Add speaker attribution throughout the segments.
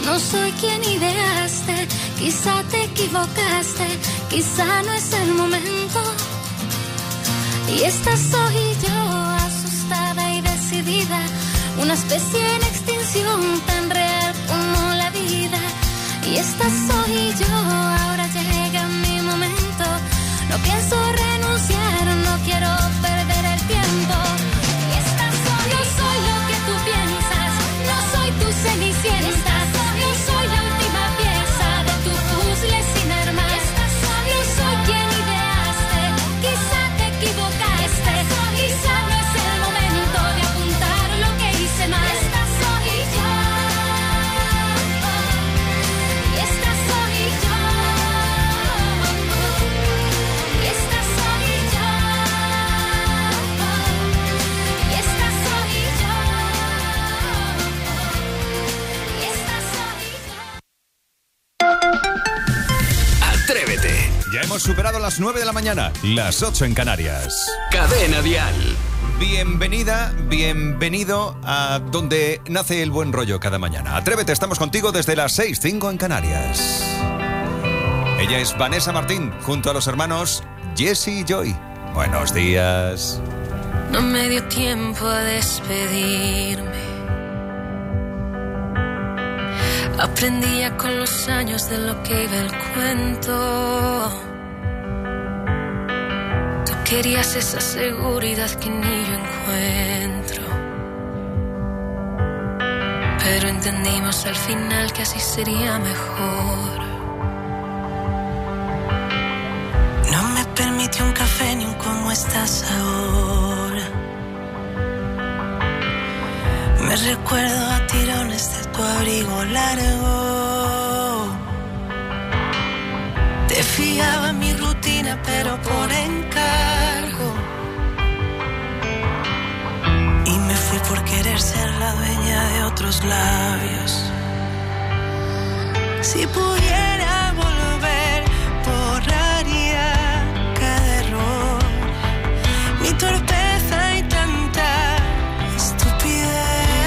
Speaker 1: No soy quien ideaste, quizá te equivocaste, quizá no es el momento. Y esta soy yo, asustada y decidida, una especie en extinción tan real como la vida. Y esta soy yo, ahora llega mi momento. No pienso renunciar, no quiero perder el tiempo. Y esta soy, no soy lo que tú piensas, no soy tu cenicienta, no soy la última pieza de tu puzzle sin armar. No soy quien ideaste, quizá te equivocaste, quizá no es el momento de apuntar lo que hice mal. Esta soy yo, y esta soy yo, y esta soy yo, y esta soy yo, y esta soy yo.
Speaker 2: Atrévete.
Speaker 3: Ya hemos superado las 9 de la mañana, las 8 en Canarias.
Speaker 2: Cadena Dial.
Speaker 3: Bienvenida, bienvenido a donde nace el buen rollo cada mañana. Atrévete, estamos contigo desde las 6:05 en Canarias. Ella es Vanessa Martín, junto a los hermanos Jesse y Joy. Buenos días.
Speaker 1: No me dio tiempo a despedirme. Aprendía con los años de lo que iba el cuento. Tú querías esa seguridad que ni yo encuentro. Pero entendimos al final que así sería mejor. No me permitió un café ni un cómo estás ahora. Me recuerdo a tirones de tu abrigo largo. Te fiaba en mi rutina, pero por encargo. Y me fui por querer ser la dueña de otros labios. Si pudiera volver, borraría cada error. Mi torpeza y tanta estupidez.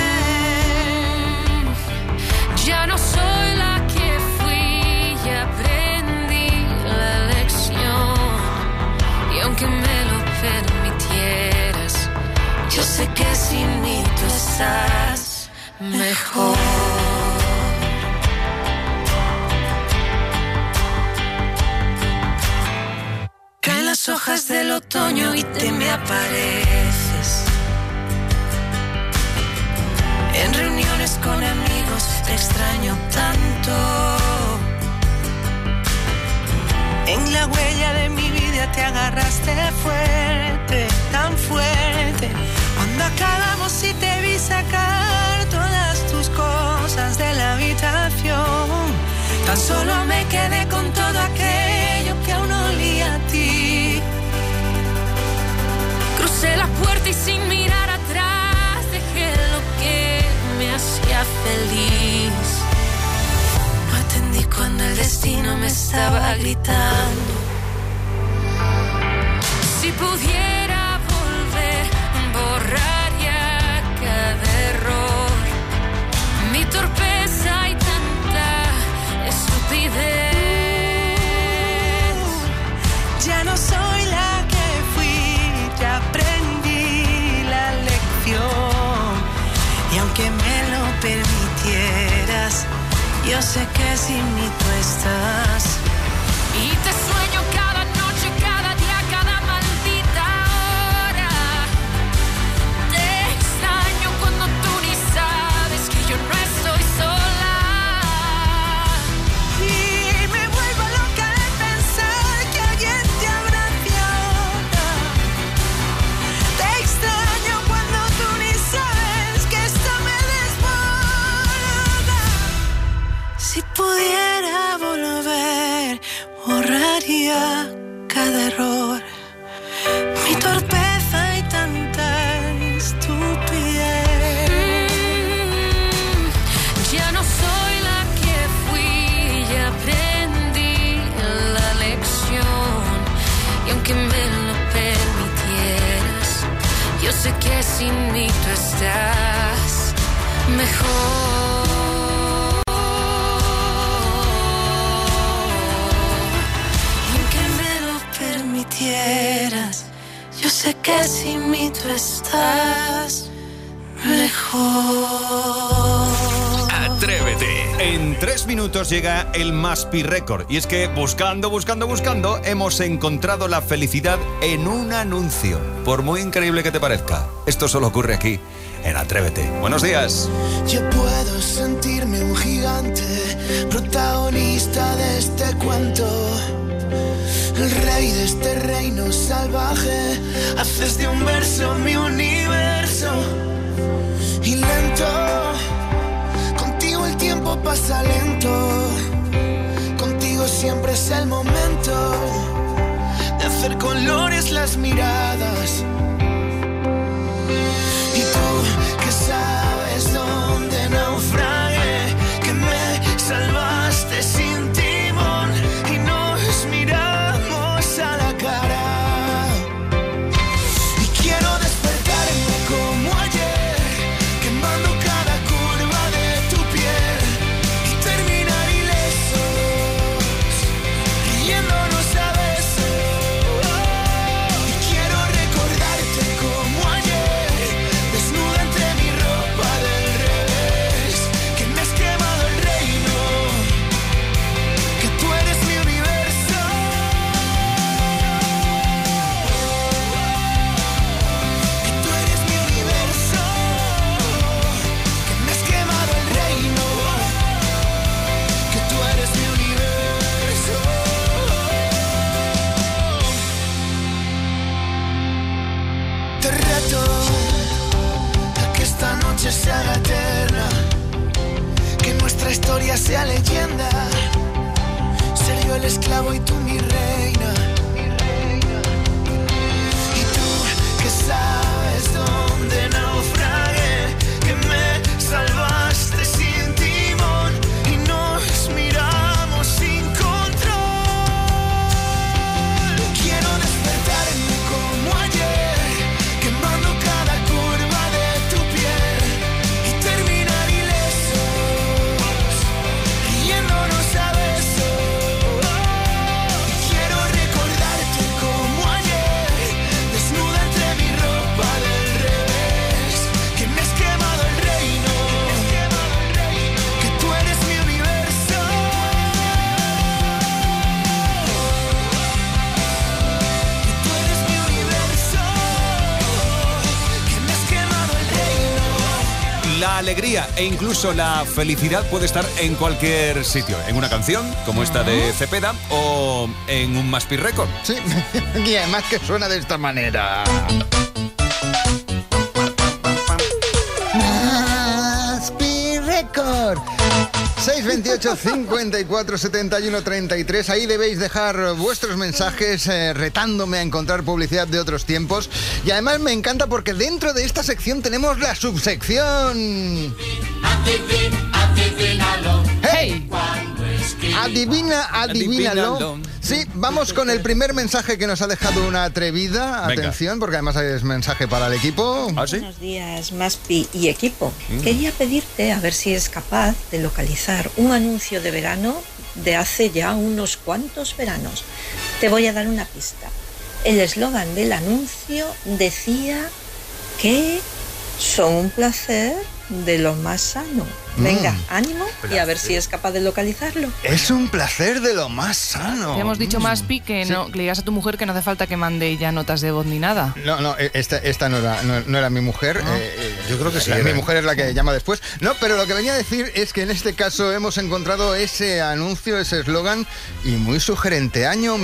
Speaker 1: Ya no soy la que fui y aprendí la lección. Y aunque me lo permitieras, yo sé que sin mí tú estás mejor. Caen las hojas del otoño y te me apareces. En reuniones con amigos te extraño tanto. En la huella de mi vida te agarraste fuerte, tan fuerte. Cuando acabamos y te vi sacar todas tus cosas de la habitación, tan solo me quedé con todo aquello que aún olía a ti. Crucé la puerta y sin mirar atrás dejé lo que me hacía feliz. No atendí cuando el destino me estaba gritando. Si pudiera volver, borraría cada error. Mi torpeza y tanta estupidez. Ya no soy la que fui, ya aprendí la lección. Y aunque me lo permitieras, yo sé que sin mí tú estás. Y te sueño cada noche, cada día, cada maldita hora. Te extraño cuando tú ni sabes que yo no estoy sola. Y me vuelvo loca de pensar que alguien te abrace ahora. Te extraño cuando tú ni sabes que esto me desborda. Si pudiera volver, borraría cada error. Mi torpeza y tanta estupidez. Ya no soy la que fui y aprendí la lección. Y aunque me lo permitieras, yo sé que sin mí tú estás mejor. que sin mí tú estás mejor.
Speaker 3: Atrévete. En 3 minutos llega el Maspi Record. Y es que buscando, hemos encontrado la felicidad en un anuncio. Por muy increíble que te parezca, esto solo ocurre aquí, en Atrévete. Buenos días.
Speaker 2: Yo puedo sentirme un gigante, protagonista de este cuento, el rey de este reino salvaje. Haces de un verso mi universo. Y lento, contigo el tiempo pasa lento. Contigo siempre es el momento de hacer colores las miradas. Y tú que sabes dónde naufragué, que me salvaste sin timón y nos miramos a la cara. Y quiero despertarme como ayer, quemando cada curva de tu piel y terminar ilesos, riéndonos a besos. Y quiero recordarte como ayer, desnuda entre mi ropa del revés, que me has quemado el reino, que tú eres mi universo, que tú eres mi universo, que me has quemado el reino, que tú eres mi universo. Te reto a que esta noche se haga eterna, que nuestra historia sea leyenda, ser yo el esclavo y tú mi reina. Y tú que sabes dónde naufragué, que me salvaste sin timón y nos miramos sin control. Quiero despertarme como ayer, quemando cada curva de tu piel y terminar ilesos, riéndonos a besos. Quiero recordarte como ayer, desnuda entre mi ropa del revés, que me has quemado el reino, que tú eres mi universo, que tú eres mi universo, que me has quemado el reino.
Speaker 3: La alegría e incluso la felicidad puede estar en cualquier sitio. En una canción, como esta de Cepeda, o en un Maspi Record.
Speaker 4: Sí, y además que suena de esta manera. Maspi Record. 628 54 71 33. Ahí debéis dejar vuestros mensajes retándome a encontrar publicidad de otros tiempos. Y además me encanta porque dentro de esta sección tenemos la subsección. ¡Hey! Adivínalo.
Speaker 3: Adivínalo.
Speaker 4: Sí, vamos con el primer mensaje que nos ha dejado una atrevida.
Speaker 3: Venga.
Speaker 4: Atención, porque además es mensaje para el equipo.
Speaker 3: ¿Ah, sí?
Speaker 5: Buenos días, Maspi y equipo. Quería pedirte a ver si es capaz de localizar un anuncio de verano de hace ya unos cuantos veranos. Te voy a dar una pista. El eslogan del anuncio decía que son un placer de lo más sano. Venga, ánimo y a ver si es capaz de localizarlo.
Speaker 4: Es un placer de lo más sano.
Speaker 6: Te hemos dicho, Maspi, que no, que le digas a tu mujer que no hace falta que mande ya notas de voz ni nada.
Speaker 4: No, esta no era mi mujer.
Speaker 7: Yo creo que sí.
Speaker 4: Mi mujer es la que llama después. No, pero lo que venía a decir es que en este caso hemos encontrado ese anuncio, ese eslogan, y muy sugerente. Año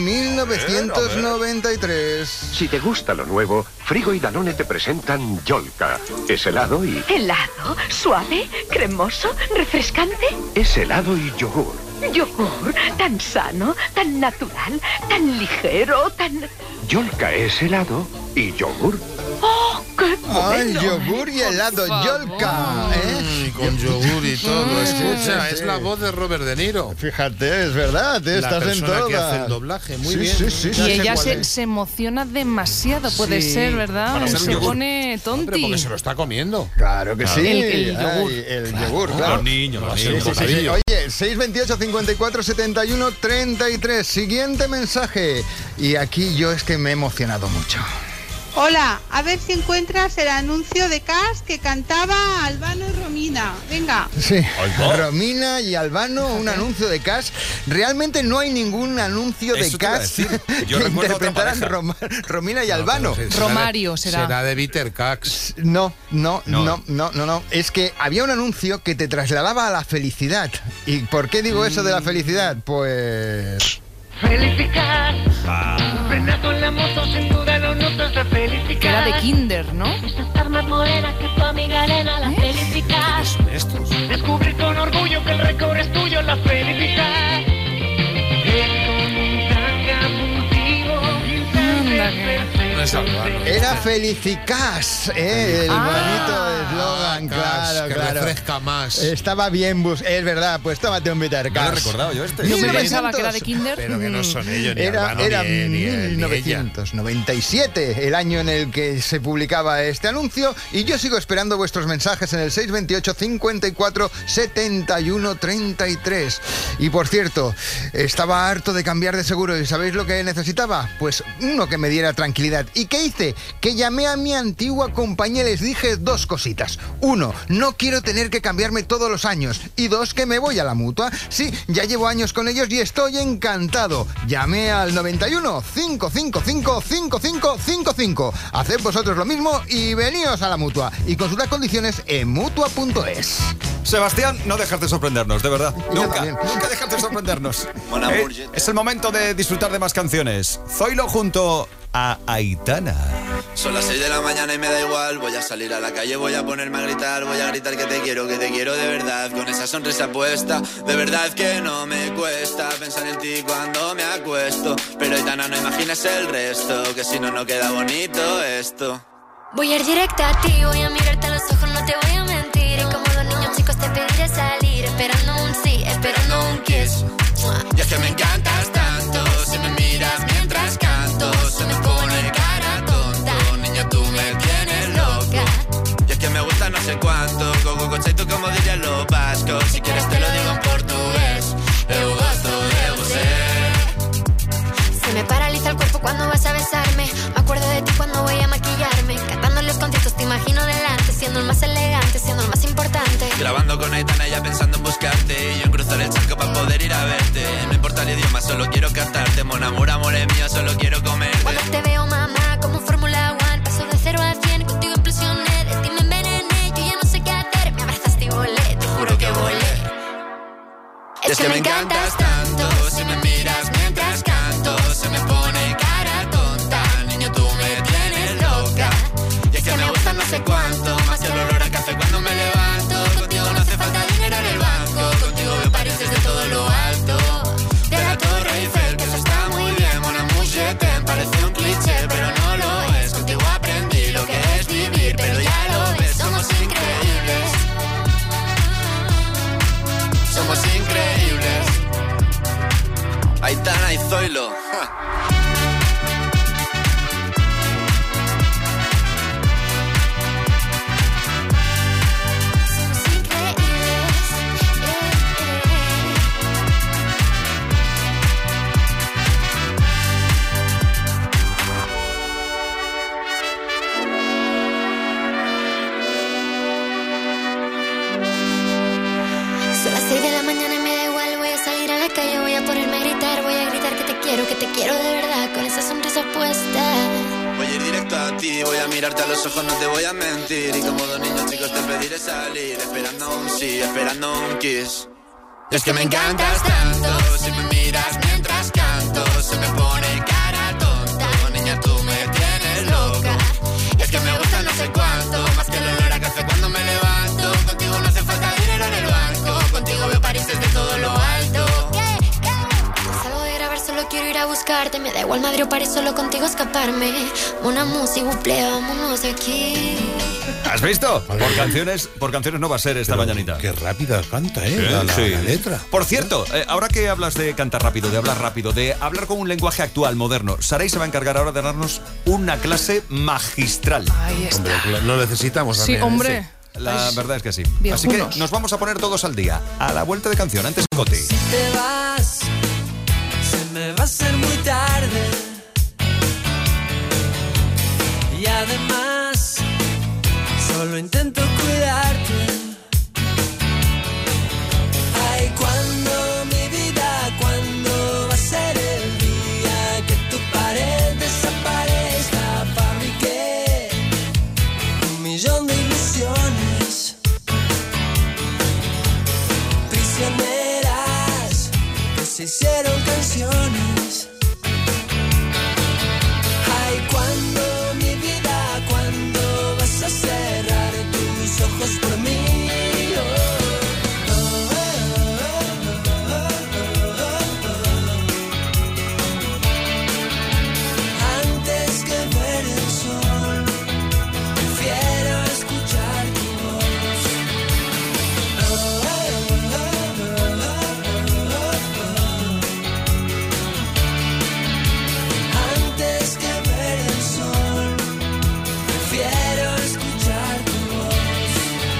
Speaker 4: 1993.
Speaker 8: Si te gusta lo nuevo, Frigo y Danone te presentan Yolka. Es helado y...
Speaker 9: ¿Helado? ¿Suave? ¿Cremoso? ¿Refrescante?
Speaker 8: es helado y yogur.
Speaker 9: ¿Yogur? ¿Tan sano? ¿Tan natural? ¿Tan ligero? ¿Tan...?
Speaker 8: Yolka es helado y yogur.
Speaker 9: ¡Oh, qué
Speaker 4: ¡Ay,
Speaker 9: bueno!
Speaker 4: yogur y helado! ¡Yolka!
Speaker 7: Y con yogur y todo. Escucha,
Speaker 4: sí,
Speaker 7: es
Speaker 4: sí.
Speaker 7: la voz de Robert De Niro.
Speaker 4: Fíjate, es verdad,
Speaker 7: La
Speaker 4: estás en
Speaker 7: persona
Speaker 4: todas.
Speaker 7: que hace el doblaje, muy
Speaker 4: Sí,
Speaker 7: bien.
Speaker 4: sí, sí,
Speaker 6: Y
Speaker 4: sí.
Speaker 6: ella
Speaker 7: cuál es.
Speaker 6: se emociona demasiado, puede
Speaker 7: Sí,
Speaker 6: ser, ¿verdad?
Speaker 7: para ser un
Speaker 6: Se
Speaker 7: yogur.
Speaker 6: pone tonti.
Speaker 7: Hombre, porque se lo está comiendo.
Speaker 4: Claro que sí.
Speaker 6: El yogur.
Speaker 4: Ay, el yogur, claro.
Speaker 3: Los niños, los
Speaker 7: Sí,
Speaker 3: niños.
Speaker 4: Sí, sí, sí.
Speaker 7: bocadillo.
Speaker 4: Oye, 628 54 71 33. Siguiente mensaje. Y aquí yo es que me he emocionado mucho.
Speaker 10: Hola, a ver si encuentras el anuncio de Cas que cantaba Albano y Romina. Venga.
Speaker 4: Sí, Romina y Albano, un anuncio de Cas. Realmente no hay ningún anuncio de Cas
Speaker 3: Yo
Speaker 4: que
Speaker 3: recuerdo
Speaker 4: interpretaran Romina y Albano.
Speaker 6: Romario será.
Speaker 7: Será de Bitter Cax.
Speaker 4: No. Es que había un anuncio que te trasladaba a la felicidad. ¿Y por qué digo eso de la felicidad? Pues...
Speaker 11: Felificar. Frenazo en la moto, sin duda lo notas de felificar.
Speaker 6: Que era de Kinder, ¿no?
Speaker 11: Es estar más morena que tu amiga Elena, la felificar. Descubrir con orgullo que el récord es tuyo, la felificar. Es como un tanga
Speaker 4: Era Felicicás, el bonito eslogan, claro,
Speaker 7: que
Speaker 4: claro.
Speaker 7: refresca más.
Speaker 4: Estaba bien, es verdad, pues tómate un Bitter Cash.
Speaker 3: No lo he recordado yo este.
Speaker 6: Yo me pensaba que era de Kinder.
Speaker 7: Pero que no son ellos, ni
Speaker 4: Era
Speaker 7: Albano, ni
Speaker 4: 1997 el año en el que se publicaba este anuncio, y yo sigo esperando vuestros mensajes en el 628 54 71 33. Y por cierto, estaba harto de cambiar de seguro, y ¿sabéis lo que necesitaba? Pues uno que me diera tranquilidad. ¿Y qué hice? Que llamé a mi antigua compañía y les dije dos cositas. Uno, no quiero tener que cambiarme todos los años. Y dos, que me voy a la Mutua. Sí, ya llevo años con ellos y estoy encantado. Llamé al 91 555 5555. Haced vosotros lo mismo y veníos a la Mutua. Y consultad condiciones en Mutua.es.
Speaker 3: Sebastián, no dejas de sorprendernos, de verdad. Nunca dejas de sorprendernos. Es el momento de disfrutar de más canciones. Zoilo junto a Aitana.
Speaker 12: Son las 6 de la mañana y me da igual. Voy a salir a la calle, voy a ponerme a gritar. Voy a gritar que te quiero de verdad. Con esa sonrisa puesta, de verdad que no me cuesta pensar en ti cuando me acuesto. Pero Aitana, no imaginas el resto, que si no, no queda bonito esto.
Speaker 1: Voy a ir directa a ti, voy a mirarte a los ojos, no te voy a mentir. Y como dos niños chicos te pediré salir, esperando un sí, esperando un kiss.
Speaker 12: Y es que me encantas tanto, si me miras mientras canto, se me pone cara tonta. Niña, tú me tienes loca. Y es que me gusta no sé cuánto, cochaito como dirían los vascos. Si quieres te lo digo en portugués, eu gosto de você.
Speaker 1: Se me paraliza el cuerpo cuando vas a besarme. Me acuerdo de ti cuando voy a maquillarme. Cantando los conciertos te imagino delante, siendo el más elegante, siendo el más importante.
Speaker 12: Grabando con Aitana ya pensando en buscarte, y yo en cruzar el charco para poder ir a verte. No importa el idioma, solo quiero cantarte. Mon amor, amor es mío, solo quiero comerte.
Speaker 1: Cuando te veo, mamá, como Fórmula 1, paso de 0 a 100, contigo impresioné. De ti me envenené, yo ya no sé qué hacer. Me abrazaste y volé, te juro que volé.
Speaker 12: Es que me encantas tanto, si me miras mientras canto, se me pone cara tonta. Niño, tú me tienes loca. Y es que me gusta no sé cuánto, más que el olor a café cuando me levanto. Contigo no hace falta dinero en el banco, contigo veo París desde todo lo alto. De la Torre Eiffel, que eso está muy bien. Mon amour, je t'aime, parece un cliché, pero no lo es. Contigo aprendí lo que es vivir, pero ya lo ves, somos increíbles. Somos increíbles. Aitana y Zoilo.
Speaker 1: Son las 6 de la mañana y me da igual. Voy a salir a la calle, voy a ponerme a gritar. Voy a gritar que te quiero de verdad, con esa sonrisa puesta.
Speaker 12: Voy a ir directo a ti, voy a mirarte a los ojos, no te voy a mentir. Y como dos niños chicos te pediré salir, esperando un sí, esperando un kiss. Es que me encantas tanto, si me miras mientras canto, se me pone cara tonta. Niña, tú me tienes loca. Y es que me gusta no sé cuánto, más que el olor a café cuando me levanto. Contigo no hace falta dinero en el banco, contigo veo París desde todo lo alto.
Speaker 1: Salgo de grabar, solo quiero ir a buscarte. Me da igual Madrid o París, solo contigo escaparme. Mon amour, s'il vous plaît, vámonos de aquí.
Speaker 3: ¿Has visto? Por canciones no va a ser esta mañanita.
Speaker 7: Qué rápida canta,
Speaker 3: La
Speaker 7: letra.
Speaker 3: Por cierto, ahora que hablas de cantar rápido, de hablar con un lenguaje actual, moderno, Saray se va a encargar ahora de darnos una clase magistral.
Speaker 6: Ahí está.
Speaker 7: Hombre, lo necesitamos
Speaker 6: Sí,
Speaker 7: también.
Speaker 6: hombre.
Speaker 3: La verdad es que sí.
Speaker 6: Viejunos.
Speaker 3: Así que nos vamos a poner todos al día. A la vuelta de canción, antes Coti.
Speaker 13: Si te vas, se me va a hacer muy tarde. Y además solo intento cuidarte. Ay, cuando mi vida, cuando va a ser el día que tu pared desaparezca. Fabriqué 1.000.000 de ilusiones prisioneras que se hicieron canciones. Ay, cuando mi vida, cuando vas a cerrar tus ojos por mí. Antes que ver el sol, prefiero escuchar tu voz. Antes que ver el sol, prefiero escuchar tu voz.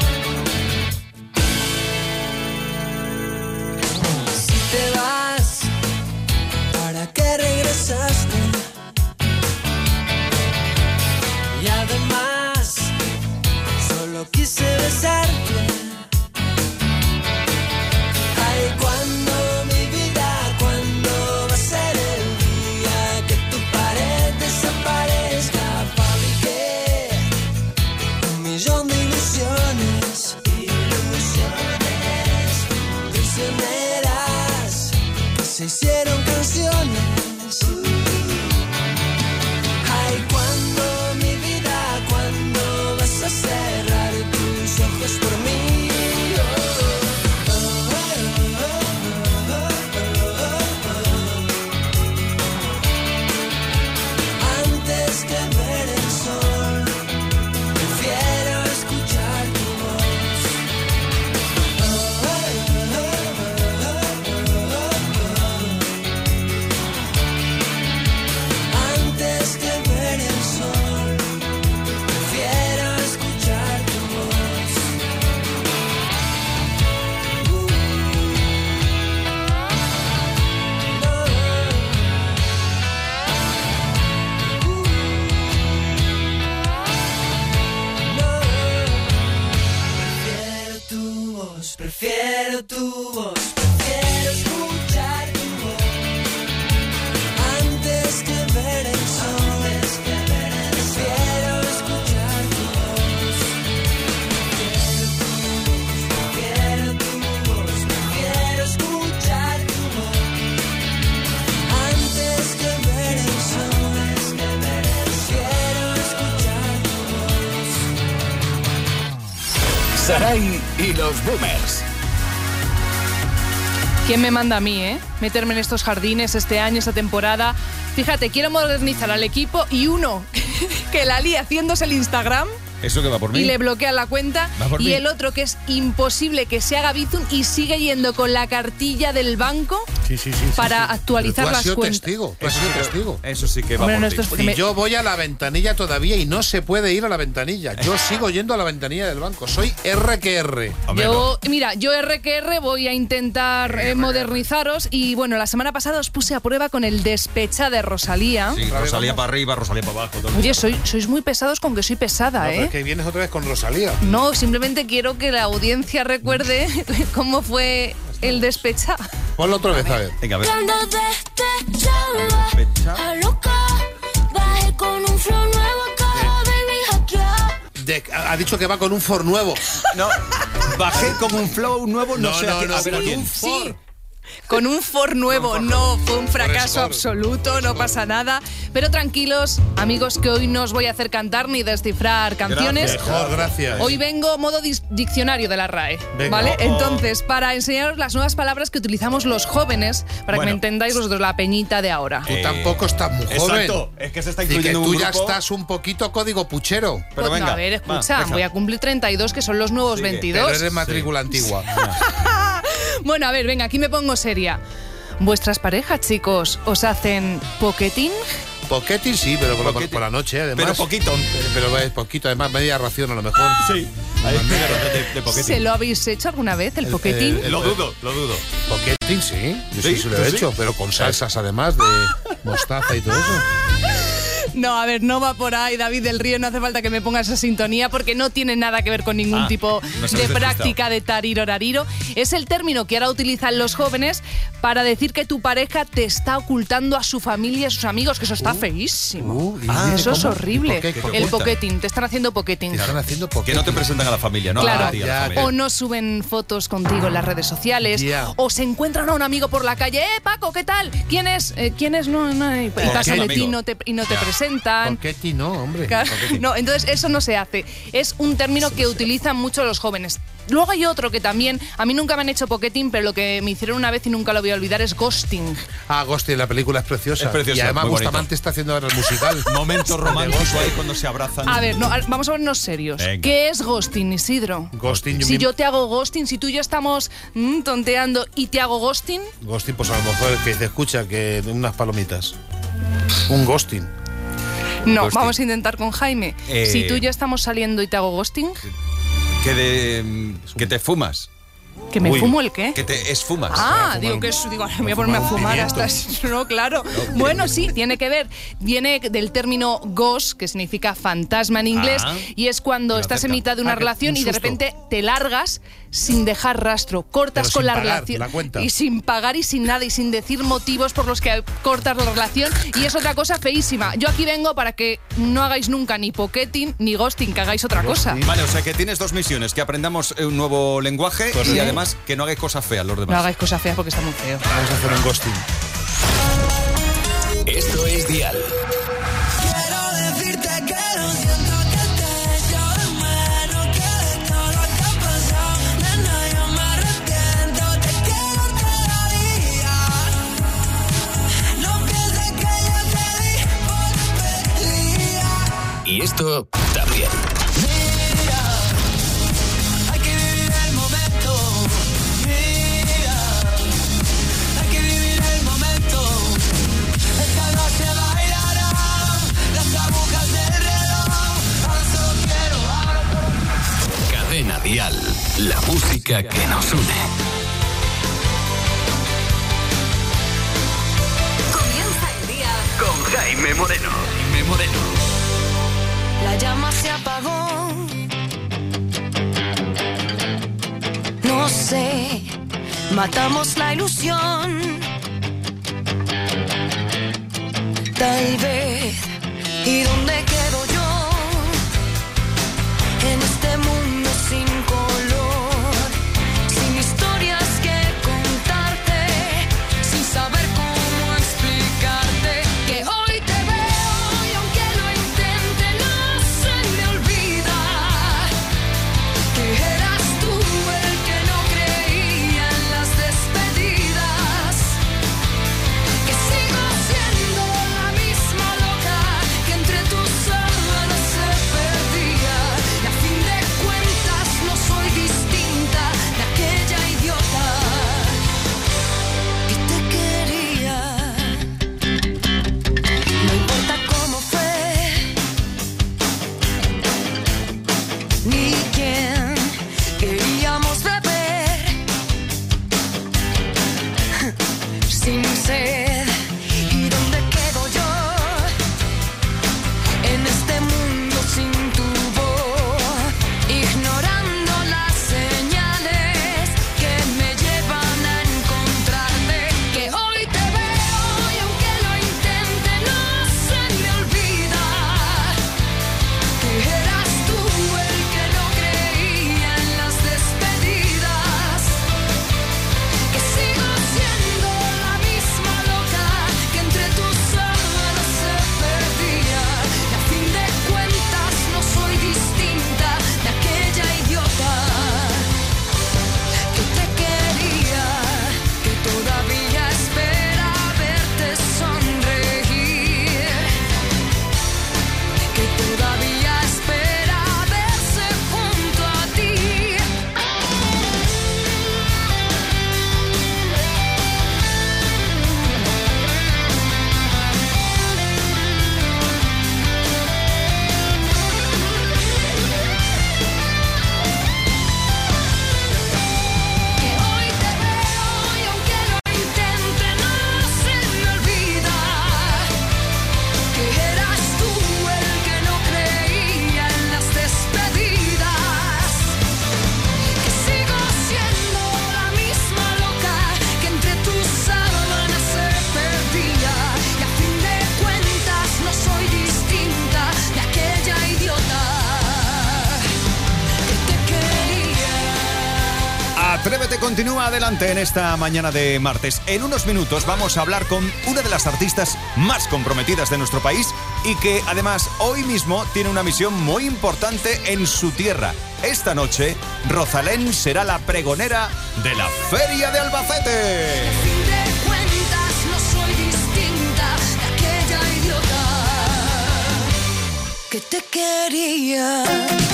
Speaker 13: Si te vas, ¿para qué regresaste? Y además, solo quise besarte. Ay, cuando mi vida, cuando va a ser el día que tu pared desaparezca. Fabriqué 1.000.000 de ilusiones, prisioneras que se hicieron canciones. Ay, cuando mi vida, cuando vas a cerrar tus ojos por mí. Antes que ver el sol, prefiero escuchar tu voz. Antes que ver el sol, prefiero escuchar tu voz. Prefiero tu voz, prefiero tu voz, prefiero escuchar tu voz. Antes que ver el sol, prefiero escuchar tu voz. Prefiero tu voz, prefiero escuchar tu voz. Antes que ver el sol, prefiero escuchar tu voz.
Speaker 14: Saray y los Boomers.
Speaker 6: ¿Quién me manda a mí, meterme en estos jardines este año, esta temporada? Fíjate, quiero modernizar al equipo y uno que la lía haciéndose el Instagram
Speaker 3: ¿Eso que va por mí?
Speaker 6: y le bloquea la cuenta,
Speaker 3: por
Speaker 6: y
Speaker 3: mí.
Speaker 6: el otro que es imposible que se haga Bizum y sigue yendo con la cartilla del banco para actualizar
Speaker 7: Pero tú has
Speaker 6: las
Speaker 7: sido
Speaker 6: cuentas.
Speaker 7: testigo, tú has sido testigo.
Speaker 3: Eso sí que va
Speaker 6: Hombre,
Speaker 3: por
Speaker 6: no,
Speaker 3: ti.
Speaker 6: esto es que
Speaker 7: Y
Speaker 6: me-
Speaker 7: yo voy a la ventanilla todavía y no se puede ir a la ventanilla. Yo sigo yendo a la ventanilla del banco. Soy RQR.
Speaker 6: Yo, mira, yo RQR voy a intentar modernizaros y bueno, la semana pasada os puse a prueba con el Despecha de Rosalía.
Speaker 3: Sí, Rosalía para arriba, Rosalía para abajo. todo.
Speaker 6: Oye, sois muy pesados con que soy pesada,
Speaker 7: No, pero
Speaker 6: ¿eh?
Speaker 7: es que vienes otra vez con Rosalía.
Speaker 6: No, simplemente quiero que la audiencia recuerde cómo fue el Despecha.
Speaker 7: Ponlo otra vez, a ver.
Speaker 3: Venga, a ver.
Speaker 1: Cuando despechaba a loca, bajé con un flow nuevo acá, baby, hackear.
Speaker 7: Ha dicho que va con un Ford nuevo.
Speaker 3: No, bajé con un flow nuevo, no, sé a qué- a ver a
Speaker 7: con
Speaker 3: quién.
Speaker 7: un Ford.
Speaker 6: Con un Ford nuevo, no, fue un fracaso
Speaker 7: Ford.
Speaker 6: absoluto, no pasa nada. Pero tranquilos, amigos, que hoy no os voy a hacer cantar ni descifrar canciones.
Speaker 7: Mejor, gracias.
Speaker 6: Hoy vengo modo diccionario de la RAE,
Speaker 7: Venga.
Speaker 6: ¿vale?
Speaker 7: Oh.
Speaker 6: Entonces, para enseñaros las nuevas palabras que utilizamos los jóvenes, para que
Speaker 3: Bueno.
Speaker 6: me entendáis vosotros, la peñita de ahora.
Speaker 7: Tú tampoco estás muy joven.
Speaker 3: Exacto, es que se está
Speaker 7: Y que
Speaker 3: incluyendo
Speaker 7: tú
Speaker 3: un
Speaker 7: ya
Speaker 3: grupo.
Speaker 7: estás un poquito código puchero.
Speaker 3: Pero
Speaker 6: Pues,
Speaker 3: venga,
Speaker 6: a ver,
Speaker 3: va,
Speaker 6: escucha,
Speaker 3: deja.
Speaker 6: voy a cumplir 32, que son los nuevos
Speaker 3: Sigue.
Speaker 6: 22.
Speaker 7: Pero eres matrícula antigua.
Speaker 6: Bueno, a ver, venga, aquí me pongo seria. ¿Vuestras parejas, chicos, os hacen pocketing?
Speaker 7: Pocketing sí, pero
Speaker 3: Pocketing.
Speaker 7: por la noche, además.
Speaker 3: Pero poquito.
Speaker 7: Pero es poquito, además, media ración a lo mejor.
Speaker 3: Sí, ahí de poqueting.
Speaker 6: ¿Se lo habéis hecho alguna vez, el pocketing?
Speaker 3: Lo dudo, lo dudo.
Speaker 7: Pocketing sí, yo sí,
Speaker 3: ¿Sí?
Speaker 7: se lo
Speaker 3: ¿Tú
Speaker 7: he
Speaker 3: sí?
Speaker 7: hecho, pero con salsas además de mostaza y todo eso.
Speaker 6: No, a ver, no va por ahí, David del Río, no hace falta que me ponga esa sintonía porque no tiene nada que ver con ningún tipo de práctica de tarirorariro. Es el término que ahora utilizan los jóvenes para decir que tu pareja te está ocultando a su familia y a sus amigos, que eso está feísimo. Eso es horrible. El pocketing, te están haciendo pocketing.
Speaker 3: Que no te presentan a la familia, ¿no?
Speaker 6: Claro,
Speaker 3: A ti, a la familia.
Speaker 6: o no suben fotos contigo en las redes sociales, o se encuentran a un amigo por la calle, Paco, ¿qué tal? ¿Quién es? ¿Quién es? No, y pasan de ti y no te presentan.
Speaker 7: Pocketing no, hombre.
Speaker 6: No, entonces eso no se hace. Es un término que utilizan mucho los jóvenes. Luego hay otro que también, a mí nunca me han hecho pocketing, pero lo que me hicieron una vez y nunca lo voy a olvidar es ghosting.
Speaker 7: Ghosting, la película es preciosa.
Speaker 3: Es preciosa,
Speaker 7: y además
Speaker 3: muy bonito.
Speaker 7: Bustamante está haciendo ahora el musical.
Speaker 3: Momento romántico ahí cuando se abrazan.
Speaker 6: A ver, no, vamos a vernos serios.
Speaker 3: Venga.
Speaker 6: ¿Qué es ghosting, Isidro?
Speaker 7: Ghosting,
Speaker 6: Si yo te hago ghosting, si tú y yo estamos tonteando y te hago ghosting...
Speaker 7: Ghosting, pues a lo mejor que te escucha que unas palomitas. Un ghosting.
Speaker 6: No,
Speaker 3: Ghosting.
Speaker 6: vamos a intentar con Jaime. Si tú y yo estamos saliendo y te hago ghosting...
Speaker 3: Que te fumas.
Speaker 6: ¿Que me fumo el qué?
Speaker 3: Que te esfumas.
Speaker 6: Digo, voy a ponerme a fumar hasta... No, claro. Bueno, sí, tiene que ver. Viene del término ghost, que significa fantasma en inglés, y es cuando estás en mitad de una relación y de repente te largas sin dejar rastro. Cortas
Speaker 7: Pero
Speaker 6: con
Speaker 7: sin
Speaker 6: la
Speaker 7: pagar
Speaker 6: relación.
Speaker 7: la cuenta.
Speaker 6: Y sin pagar y sin nada y sin decir motivos por los que cortas la relación. Y es otra cosa feísima. Yo aquí vengo para que no hagáis nunca ni pocketing ni ghosting, que hagáis otra cosa.
Speaker 3: Vale, o sea que tienes dos misiones, que aprendamos un nuevo lenguaje y además que no hagáis cosas feas los demás.
Speaker 6: No hagáis cosas feas porque está muy feo.
Speaker 7: Vamos a hacer un ghosting.
Speaker 14: Esto es Dial.
Speaker 13: Quiero decirte que lo siento, que te echo de menos, que de todo lo que ha pasado, nena, yo me arrepiento, te quiero todavía. No pienses que yo te di por perdida.
Speaker 14: Y esto también.
Speaker 13: Mira, hay que vivir el momento. Mira, hay que vivir el momento. Esta noche bailarán las agujas del reloj. Ahora solo quiero
Speaker 14: Cadena Dial. La música que nos une.
Speaker 15: Comienza el día
Speaker 14: Con Jaime Moreno. Jaime Moreno.
Speaker 15: La llama se apagó. No sé, matamos la ilusión. Tal vez. ¿Y dónde quedo yo? En este mundo sin color, sin historias que contarte, sin saber cómo explicarte que hoy te veo y aunque lo intente no se me olvida que eras tú el que no creía en las despedidas, que sigo siendo la misma loca que entre tus sábanas se perdía y a fin de cuentas
Speaker 3: continúa adelante en esta mañana de martes. En unos minutos vamos a hablar con una de las artistas más comprometidas de nuestro país y que además hoy mismo tiene una misión muy importante en su tierra. Esta noche, Rosalén será la pregonera de la Feria de Albacete.
Speaker 15: No soy distinta de aquella idiota que te quería.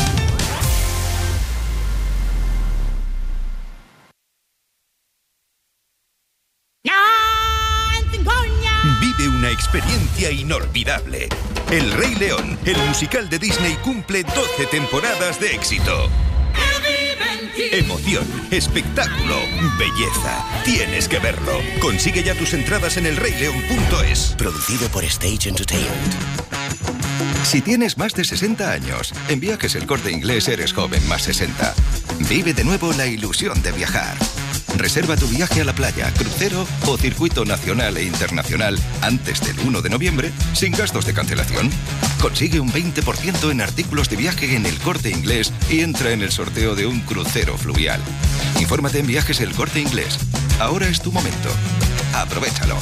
Speaker 16: Vive una experiencia inolvidable. El Rey León, el musical de Disney, cumple 12 temporadas de éxito. Emoción, espectáculo, belleza. Tienes que verlo. Consigue ya tus entradas en elreyleon.es.
Speaker 17: Producido por Stage Entertainment.
Speaker 16: Si tienes más de 60 años, en Viajes El Corte Inglés eres joven más 60. Vive de nuevo la ilusión de viajar. Reserva tu viaje a la playa, crucero o circuito nacional e internacional antes del 1 de noviembre sin gastos de cancelación. Consigue un 20% en artículos de viaje en El Corte Inglés y entra en el sorteo de un crucero fluvial. Infórmate en Viajes El Corte Inglés. Ahora es tu momento. Aprovechalo.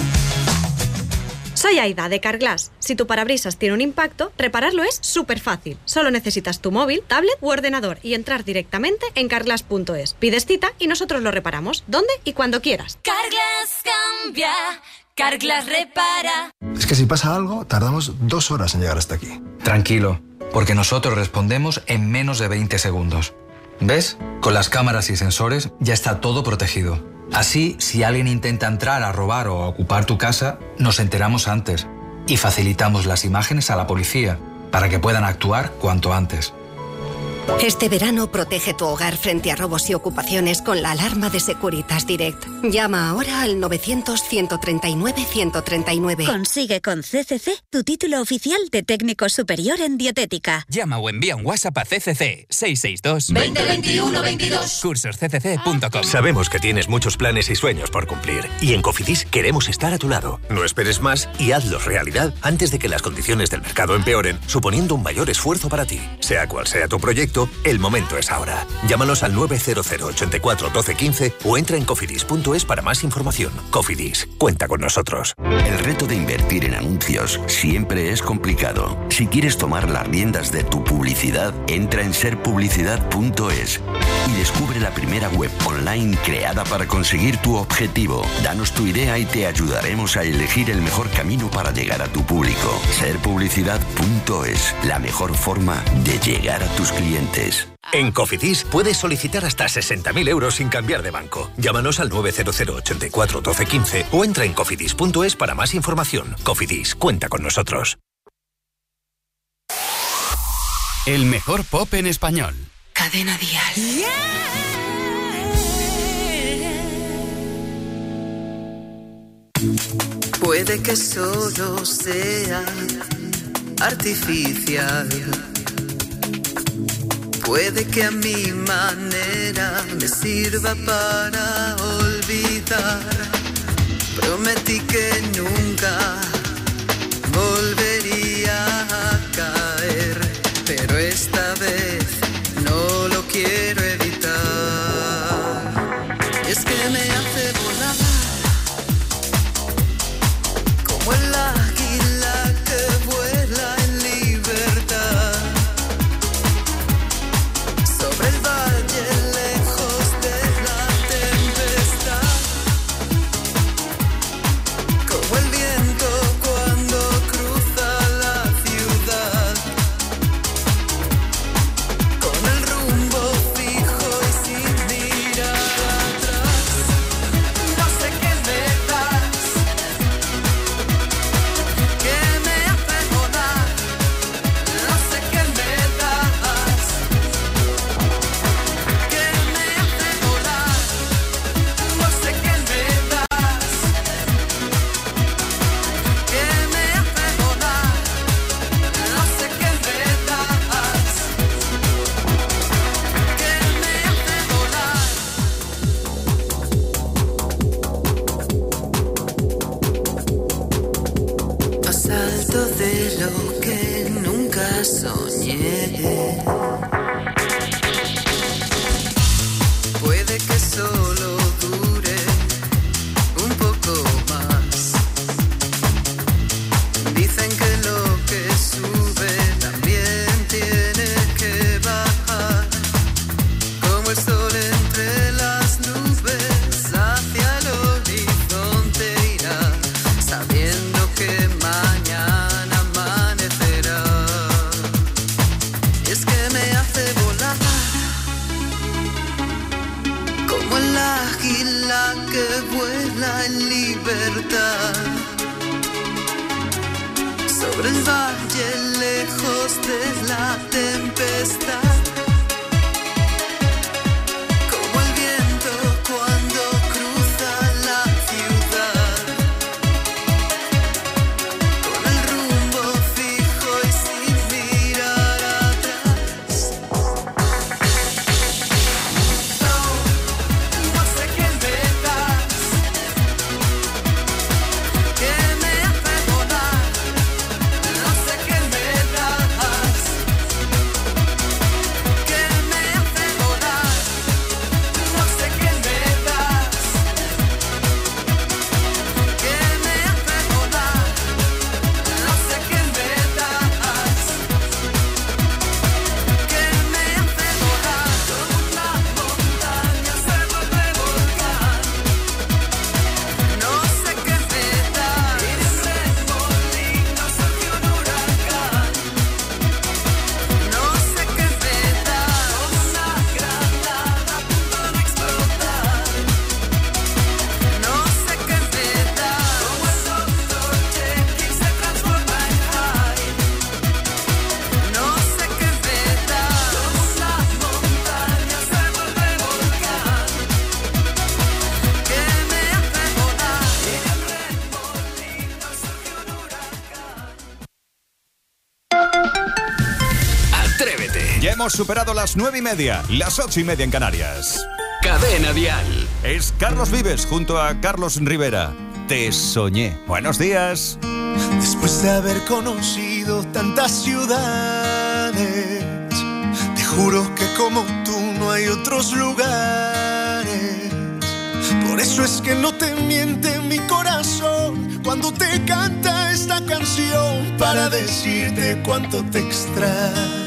Speaker 18: Soy Aida, de Carglass. Si tu parabrisas tiene un impacto, repararlo es súper fácil. Solo necesitas tu móvil, tablet u ordenador y entrar directamente en carglass.es. Pides cita y nosotros lo reparamos, donde y cuando quieras.
Speaker 15: Carglass cambia, Carglass repara.
Speaker 19: Es que si pasa algo, tardamos 2 horas en llegar hasta aquí.
Speaker 20: Tranquilo, porque nosotros respondemos en menos de 20 segundos. ¿Ves? Con las cámaras y sensores ya está todo protegido. Así, si alguien intenta entrar a robar o a ocupar tu casa, nos enteramos antes y facilitamos las imágenes a la policía para que puedan actuar cuanto antes.
Speaker 21: Este verano protege tu hogar frente a robos y ocupaciones con la alarma de Securitas Direct. Llama ahora al 900-139-139.
Speaker 22: Consigue con CCC tu título oficial de técnico superior en dietética.
Speaker 23: Llama o envía un WhatsApp a CCC 662
Speaker 15: 20 21 22.
Speaker 23: cursosccc.com.
Speaker 24: Sabemos que tienes muchos planes y sueños por cumplir y en Cofidis queremos estar a tu lado. No esperes más y hazlos realidad antes de que las condiciones del mercado empeoren, suponiendo un mayor esfuerzo para ti. Sea cual sea tu proyecto, el momento es ahora. Llámanos al 900 84 12 15 o entra en cofidis.es para más información. Cofidis, cuenta con nosotros.
Speaker 25: El reto de invertir en anuncios siempre es complicado. Si quieres tomar las riendas de tu publicidad, entra en serpublicidad.es y descubre la primera web online creada para conseguir tu objetivo. Danos tu idea y te ayudaremos a elegir el mejor camino para llegar a tu público. Serpublicidad.es, la mejor forma de llegar a tus clientes.
Speaker 24: En Cofidis puedes solicitar hasta 60.000 euros sin cambiar de banco. Llámanos al 900 84 12 15 o entra en cofidis.es para más información. Cofidis, cuenta con nosotros.
Speaker 14: El mejor pop en español.
Speaker 22: Cadena Dial.
Speaker 26: Puede que solo sea artificial. Puede que a mi manera me sirva para olvidar. Prometí que nunca volvería a caer, pero esta vez no lo quiero evitar. Es que me hace volar como el águila que vuela en libertad. Sobre el valle lejos de la tempestad, como el viento cuando cruza la ciudad, con el rumbo fijo y sin mirar atrás. No sé qué me das, que me hace volar. No sé qué me das, que me hace volar. No sé qué me das, que me hace volar. No sé qué me das, que me hace volar. Más alto de lo que nunca soñé. Puede que solo en libertad. Sobre el valle lejos de la tempestad. Como el viento cuando cruza la ciudad. Con el rumbo fijo y sin mirar atrás. No sé qué me das, que me hace volar. No sé qué me das, que me hace volar. No sé qué me das, que me hace volar. No sé qué me das, que me hace volar. Como una montaña se vuelve volcán. No sé qué me das, y de un remolino surge un huracán. No sé qué me das, como una granada a punto de explotar. No sé qué me das, como el Dr. Jekyll se transforma en Hyde. No sé qué me das, como una montaña se vuelve volcán. Que me hace volar, y de un remolino surge un huracán.
Speaker 14: Atrévete.
Speaker 3: Ya hemos superado las 9:30, las 8:30 en Canarias.
Speaker 14: Cadena Dial.
Speaker 3: Es Carlos Vives junto a Carlos Rivera. Te soñé. Buenos días.
Speaker 2: Después de haber conocido tantas ciudades, te juro que como tú no hay otros lugares. Por eso es que no te miente mi corazón cuando te canta esta canción para decirte cuánto te extraño.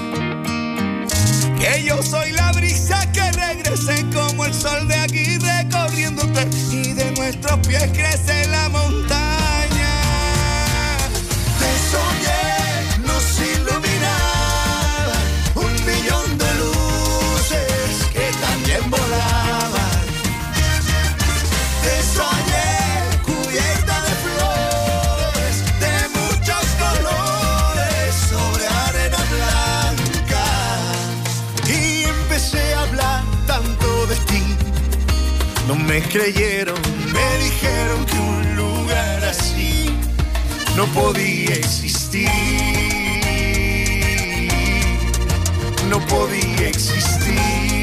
Speaker 2: Que yo soy la brisa que regrese como el sol de aquí recorriéndote y de nuestros pies crece la montaña. Te soñé, nos iluminaba 1.000.000 de luces que también volaban. Te soñé, cubierta de flores, de muchos colores, sobre arena blanca. Y empecé a hablar tanto de ti. No me creyeron, me dijeron que un lugar así no podía existir. No podía existir.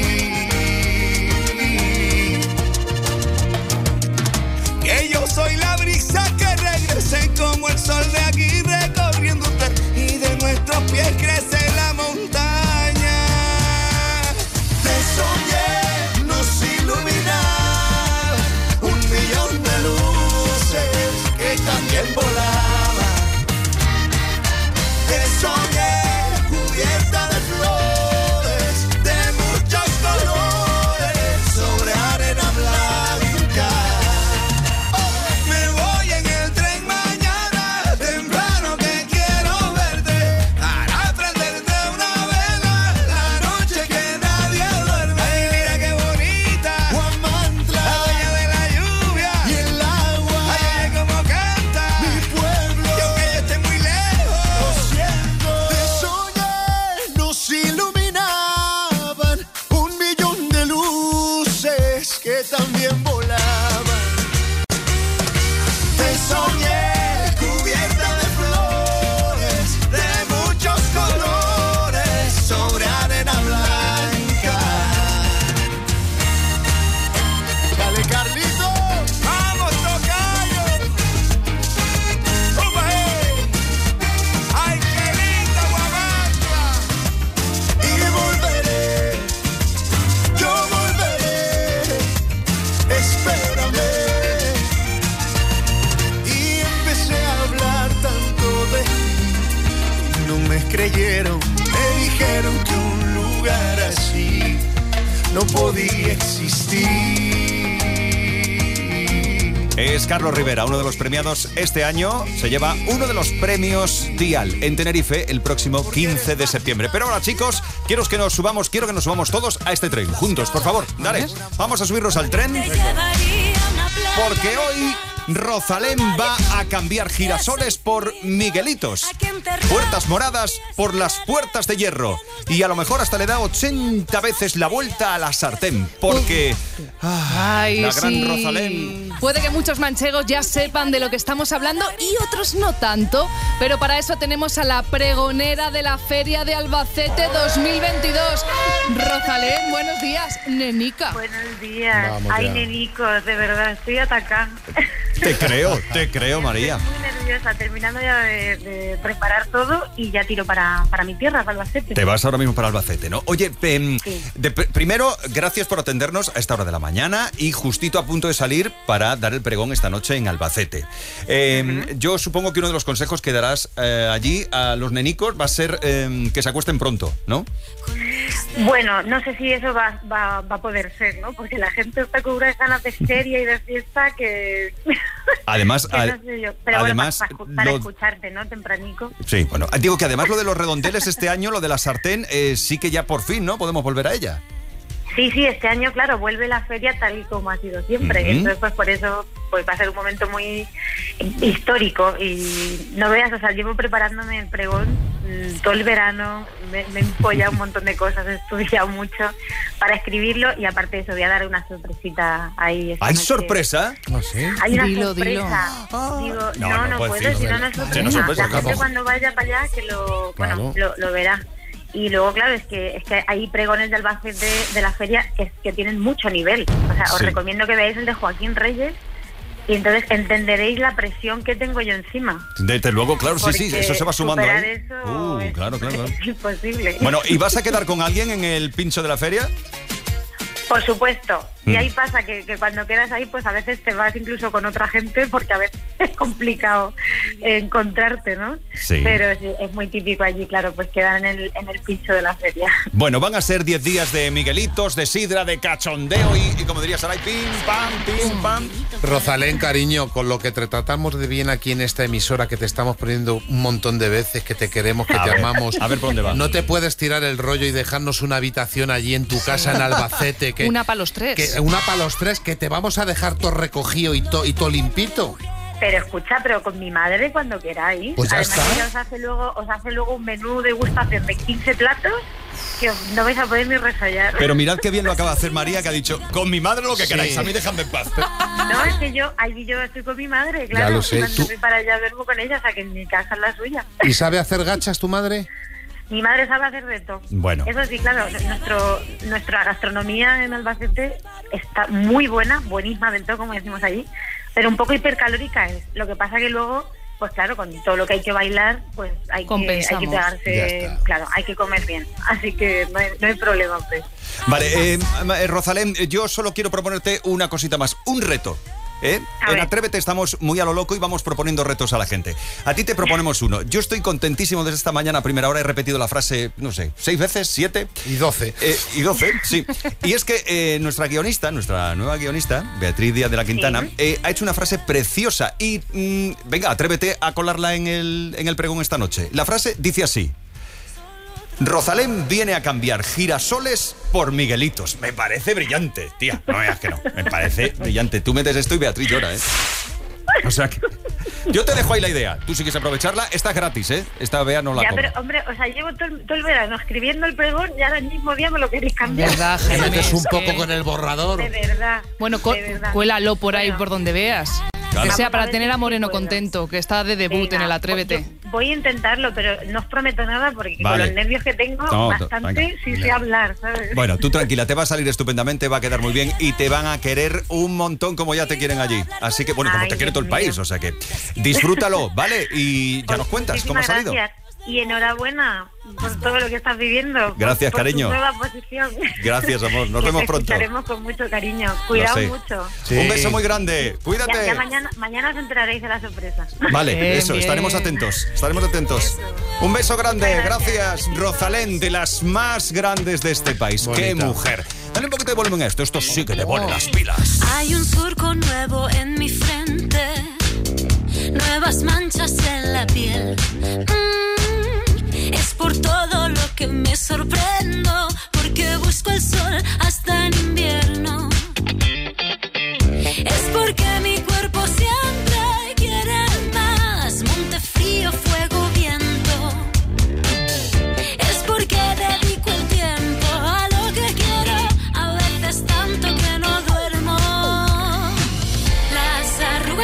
Speaker 2: Que yo soy la brisa que regrese como el sol de aquí recorriéndote y de nuestros pies crece la montaña. Te soñé, nos iluminaba 1.000.000 de luces que también volaban. Te soñé, cubierta de flores, de muchos colores, sobre arena blanca. Me voy en el tren mañana, temprano que quiero verte, para prenderte una vela, la noche que nadie duerme. Ay, mira qué bonita, Huamantla, la dueña de la lluvia y el agua. Ay, oye cómo canta mi pueblo, y aunque yo esté muy lejos, lo siento. Te soñé, nos iluminaban 1.000.000 de luces que también volaban. Te soñé, cubierta de flores, de muchos colores, sobre arena blanca. Dale, Carlito, vamos, tocayo. Opa, ay, qué linda Huamantla. Y volveré, yo volveré, espérame. Y empecé a hablar tanto de ti, y no me creyeron, me dijeron que un lugar así no podía existir.
Speaker 3: Es Carlos Rivera, uno de los premiados este año. Se lleva uno de los premios Dial en Tenerife el próximo 15 de septiembre. Pero ahora, chicos, quiero que nos subamos todos a este tren. Juntos, por favor. Dale, vamos a subirnos al tren.
Speaker 1: Te llevaría a una playa
Speaker 3: porque hoy Rosalén va a cambiar girasoles por Miguelitos, puertas moradas por las puertas de hierro, y a lo mejor hasta le da 80 veces la vuelta a la sartén, porque
Speaker 6: Ay,
Speaker 3: la gran
Speaker 6: sí.
Speaker 3: Rosalén.
Speaker 6: Puede que muchos manchegos ya sepan de lo que estamos hablando y otros no tanto, pero para eso tenemos a la pregonera de la Feria de Albacete 2022. Rosalén, buenos días, nenica.
Speaker 4: Buenos días.
Speaker 3: Vamos
Speaker 4: Ay,
Speaker 3: ya.
Speaker 4: nenicos, de verdad, estoy atacada.
Speaker 3: Te creo, María.
Speaker 4: Estoy muy nerviosa, terminando ya de preparar todo y ya tiro para mi tierra, para Albacete.
Speaker 3: Te vas ahora mismo para Albacete, ¿no? Oye, primero, gracias por atendernos a esta hora de la mañana y justito a punto de salir para dar el pregón esta noche en Albacete. Yo supongo que uno de los consejos que darás allí a los nenicos va a ser que se acuesten pronto, ¿no?
Speaker 4: Bueno, no sé si eso va a poder ser, ¿no? Porque la gente está con unas ganas de feria y de fiesta que...
Speaker 3: Además,
Speaker 4: que no sé yo. Pero
Speaker 3: además,
Speaker 4: bueno, para escucharte, ¿no? Tempranico.
Speaker 3: Sí, bueno, digo que además lo de los redondeles este año, lo de la sartén, sí que ya por fin, ¿no? Podemos volver a ella.
Speaker 4: Sí, este año, claro, vuelve la feria tal y como ha sido siempre. Entonces, pues por eso pues va a ser un momento muy histórico. Y no veas, o sea, llevo preparándome el pregón todo el verano, me he empollado un montón de cosas, he estudiado mucho para escribirlo y aparte de eso voy a dar una sorpresita ahí. esta
Speaker 3: ¿Hay
Speaker 4: noche.
Speaker 3: sorpresa? No sé.
Speaker 4: Hay una
Speaker 6: Dilo,
Speaker 4: sorpresa. Digo,
Speaker 3: No
Speaker 4: no
Speaker 3: puedes
Speaker 4: puedo, si
Speaker 3: decirlo.
Speaker 4: no, no es sorpresa.
Speaker 3: Sí, no es sorpresa,
Speaker 4: La gente
Speaker 3: claro.
Speaker 4: cuando vaya para allá que
Speaker 3: Claro.
Speaker 4: lo verá. Y luego, claro, es que hay pregones de Albacete de la feria que tienen mucho nivel. O sea, os
Speaker 3: Sí.
Speaker 4: recomiendo que veáis el de Joaquín Reyes y entonces entenderéis la presión que tengo yo encima.
Speaker 3: Desde luego, claro, sí,
Speaker 4: Porque
Speaker 3: eso se va sumando
Speaker 4: superar
Speaker 3: ahí.
Speaker 4: eso
Speaker 3: Claro.
Speaker 4: es imposible.
Speaker 3: Bueno, ¿y vas a quedar con alguien en el pincho de la feria?
Speaker 4: Por supuesto. Y ahí pasa que cuando quedas ahí, pues a veces te vas incluso con otra gente porque a veces es complicado encontrarte, ¿no?
Speaker 3: Sí.
Speaker 4: Pero sí, es muy típico allí, claro, pues quedan en el pincho de la feria.
Speaker 3: Bueno, van a ser 10 días de Miguelitos, de sidra, de cachondeo y como diría Saray, pim, pam.
Speaker 7: Rosalén, cariño, con lo que te tratamos de bien aquí en esta emisora, que te estamos poniendo un montón de veces, que te queremos, que
Speaker 3: A
Speaker 7: te
Speaker 3: ver,
Speaker 7: amamos.
Speaker 3: a ver por dónde va.
Speaker 7: No te puedes tirar el rollo y dejarnos una habitación allí en tu casa en Albacete.
Speaker 6: Una para los tres.
Speaker 7: Una para los tres, que te vamos a dejar todo recogido y todo limpito.
Speaker 4: Pero escucha, pero con mi madre cuando queráis.
Speaker 7: Pues ya
Speaker 4: Además,
Speaker 7: está.
Speaker 4: ella os hace luego un menú de degustación de 15 platos que no vais a poder ni resollar.
Speaker 3: Pero mirad qué bien lo acaba de hacer María, que ha dicho, con mi madre lo que
Speaker 7: Sí.
Speaker 3: queráis, a mí déjame en paz.
Speaker 4: No, es que yo estoy con mi madre, claro.
Speaker 7: Ya lo sé,
Speaker 4: Cuando
Speaker 7: tú-
Speaker 4: voy para allá duermo con ella, o sea que en mi casa es la suya.
Speaker 7: ¿Y sabe hacer gachas tu madre?
Speaker 4: Mi madre sabe hacer de todo.
Speaker 3: Bueno.
Speaker 4: Eso sí, claro, nuestra gastronomía en Albacete está muy buena, buenísima del todo, como decimos allí, pero un poco hipercalórica es. Lo que pasa que luego, pues claro, con todo lo que hay que bailar, pues hay que
Speaker 6: Compensamos.
Speaker 4: pegarse, claro, hay que comer bien. Así que no hay problema, pues.
Speaker 3: Vale, Rosalén, yo solo quiero proponerte una cosita más, un reto. En
Speaker 4: ver.
Speaker 3: Atrévete estamos muy a lo loco y vamos proponiendo retos a la gente. A ti te proponemos uno. Yo estoy contentísimo desde esta mañana a primera hora. He repetido la frase, no sé, 6 veces, 7.
Speaker 7: Y 12.
Speaker 3: Y 12, sí. Y es que nuestra nueva guionista, Beatriz Díaz de la Quintana, ha hecho una frase preciosa. Y venga, atrévete a colarla en el pregón esta noche. La frase dice así: Rosalén viene a cambiar girasoles por Miguelitos. Me parece brillante, tía. No veas que no. Me parece brillante. Tú metes esto y Beatriz llora, ¿eh? O sea que... Yo te dejo ahí la idea. Tú si quieres aprovecharla, está gratis, ¿eh? Esta Bea no la
Speaker 4: Ya,
Speaker 3: cobra.
Speaker 4: pero hombre, o sea, llevo todo el verano escribiendo el pregón y ahora el mismo día me lo queréis cambiar.
Speaker 6: ¿Verdad,
Speaker 7: Te
Speaker 6: Jaime?
Speaker 7: metes un
Speaker 6: Es
Speaker 7: poco
Speaker 6: que-
Speaker 7: con el borrador.
Speaker 4: De verdad.
Speaker 6: Bueno,
Speaker 4: de verdad.
Speaker 6: cuélalo por ahí, por donde veas.
Speaker 3: Claro.
Speaker 6: Que sea
Speaker 4: Vamos a
Speaker 6: para
Speaker 4: ver
Speaker 6: tener
Speaker 4: si
Speaker 6: a Moreno
Speaker 4: puedo.
Speaker 6: contento, que está de debut
Speaker 4: Venga,
Speaker 6: en el Atrévete.
Speaker 4: yo voy a intentarlo, pero no os prometo nada porque
Speaker 3: Vale.
Speaker 4: con los nervios que tengo,
Speaker 3: No,
Speaker 4: bastante
Speaker 3: venga.
Speaker 4: sí sé hablar, ¿sabes?
Speaker 3: Bueno, tú tranquila, te va a salir estupendamente, va a quedar muy bien y te van a querer un montón como ya te quieren allí. Así que, bueno, como
Speaker 4: Ay,
Speaker 3: te quiere todo el
Speaker 4: Dios mío.
Speaker 3: país, o sea que disfrútalo, ¿vale? Y ya
Speaker 4: Pues
Speaker 3: nos cuentas cómo ha
Speaker 4: muchísimas
Speaker 3: salido.
Speaker 4: gracias. Y enhorabuena por todo lo que estás viviendo.
Speaker 3: Gracias,
Speaker 4: por
Speaker 3: cariño.
Speaker 4: tu nueva posición.
Speaker 3: Gracias, amor. Nos
Speaker 4: Que
Speaker 3: vemos
Speaker 4: te
Speaker 3: pronto.
Speaker 4: escucharemos con mucho cariño.
Speaker 3: Lo
Speaker 4: Cuidado
Speaker 3: sé.
Speaker 4: mucho.
Speaker 7: Sí.
Speaker 3: Un beso muy grande. Cuídate.
Speaker 4: Ya mañana os enteraréis de la sorpresa.
Speaker 3: Vale,
Speaker 6: Bien,
Speaker 3: eso,
Speaker 6: bien.
Speaker 3: estaremos atentos. Un beso grande, gracias, Rosalén, de las más grandes de este país. ¡Qué
Speaker 7: Bonita.
Speaker 3: mujer! Dale un poquito de volumen a esto, esto sí que te pone las pilas.
Speaker 1: Hay un surco nuevo en mi frente, nuevas manchas en la piel. Es por todo lo que me sorprendo, porque busco el sol hasta en invierno. Es porque mi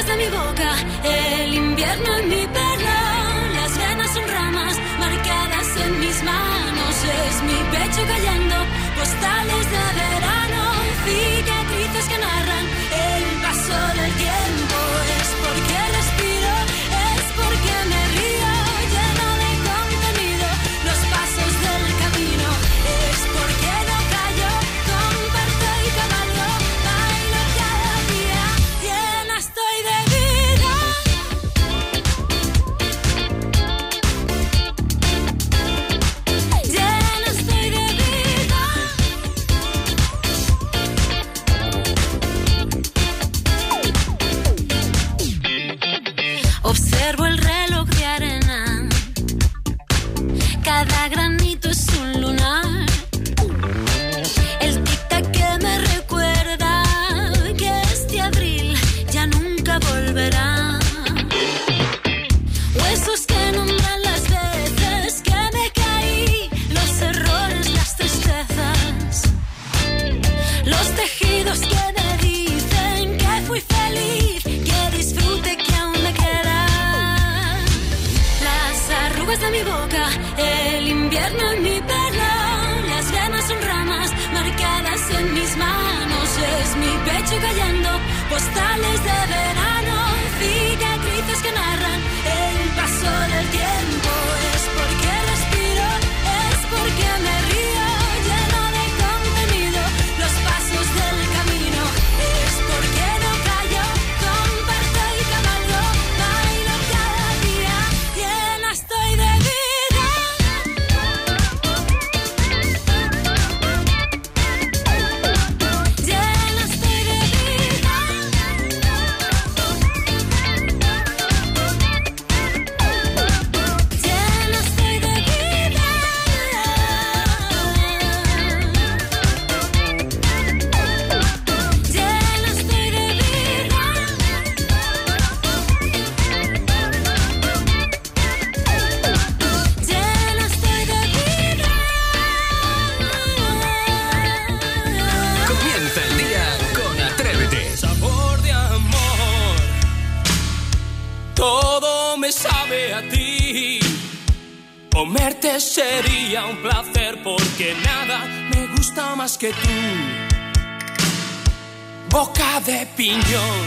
Speaker 1: de mi boca, el invierno en mi pelo, las venas son ramas marcadas en mis manos, es mi pecho cayendo, postales de verano, cicatrices que narran el paso del tiempo, es porque respiro, es porque me río, lleno de contenido, los pasos del camino, es porque no callo, comparto y cabalgo, bailo cada día, llena estoy de vida. Llena estoy de vida. Observo el reloj de arena, cada granito es un lunar, el tic-tac que me recuerda que este abril ya nunca volverá, huesos que nombran las veces que me caí, los errores, las tristezas, los tejidos que me dicen que fui feliz, que disfrute que aún me queda, las arrugas de mi boca, el invierno en mi pelo, las venas son ramas marcadas en mis manos, es mi pecho cayendo, postales de verano, cicatrices que narran el paso del tiempo, es porque respiro, es porque me río, lleno de contenido, los pasos del camino, es porque no callo, comparto y cabalgo, bailo cada día, llena estoy de vida. Llena estoy de vida. Llena estoy de vida. Llena estoy de vida. Llena estoy de vida.
Speaker 14: Comienza el día con Atrévete.
Speaker 5: Sabor de amor, todo me sabe a ti. Comerte sería un placer porque nada me gusta más que tú. Boca de piñón,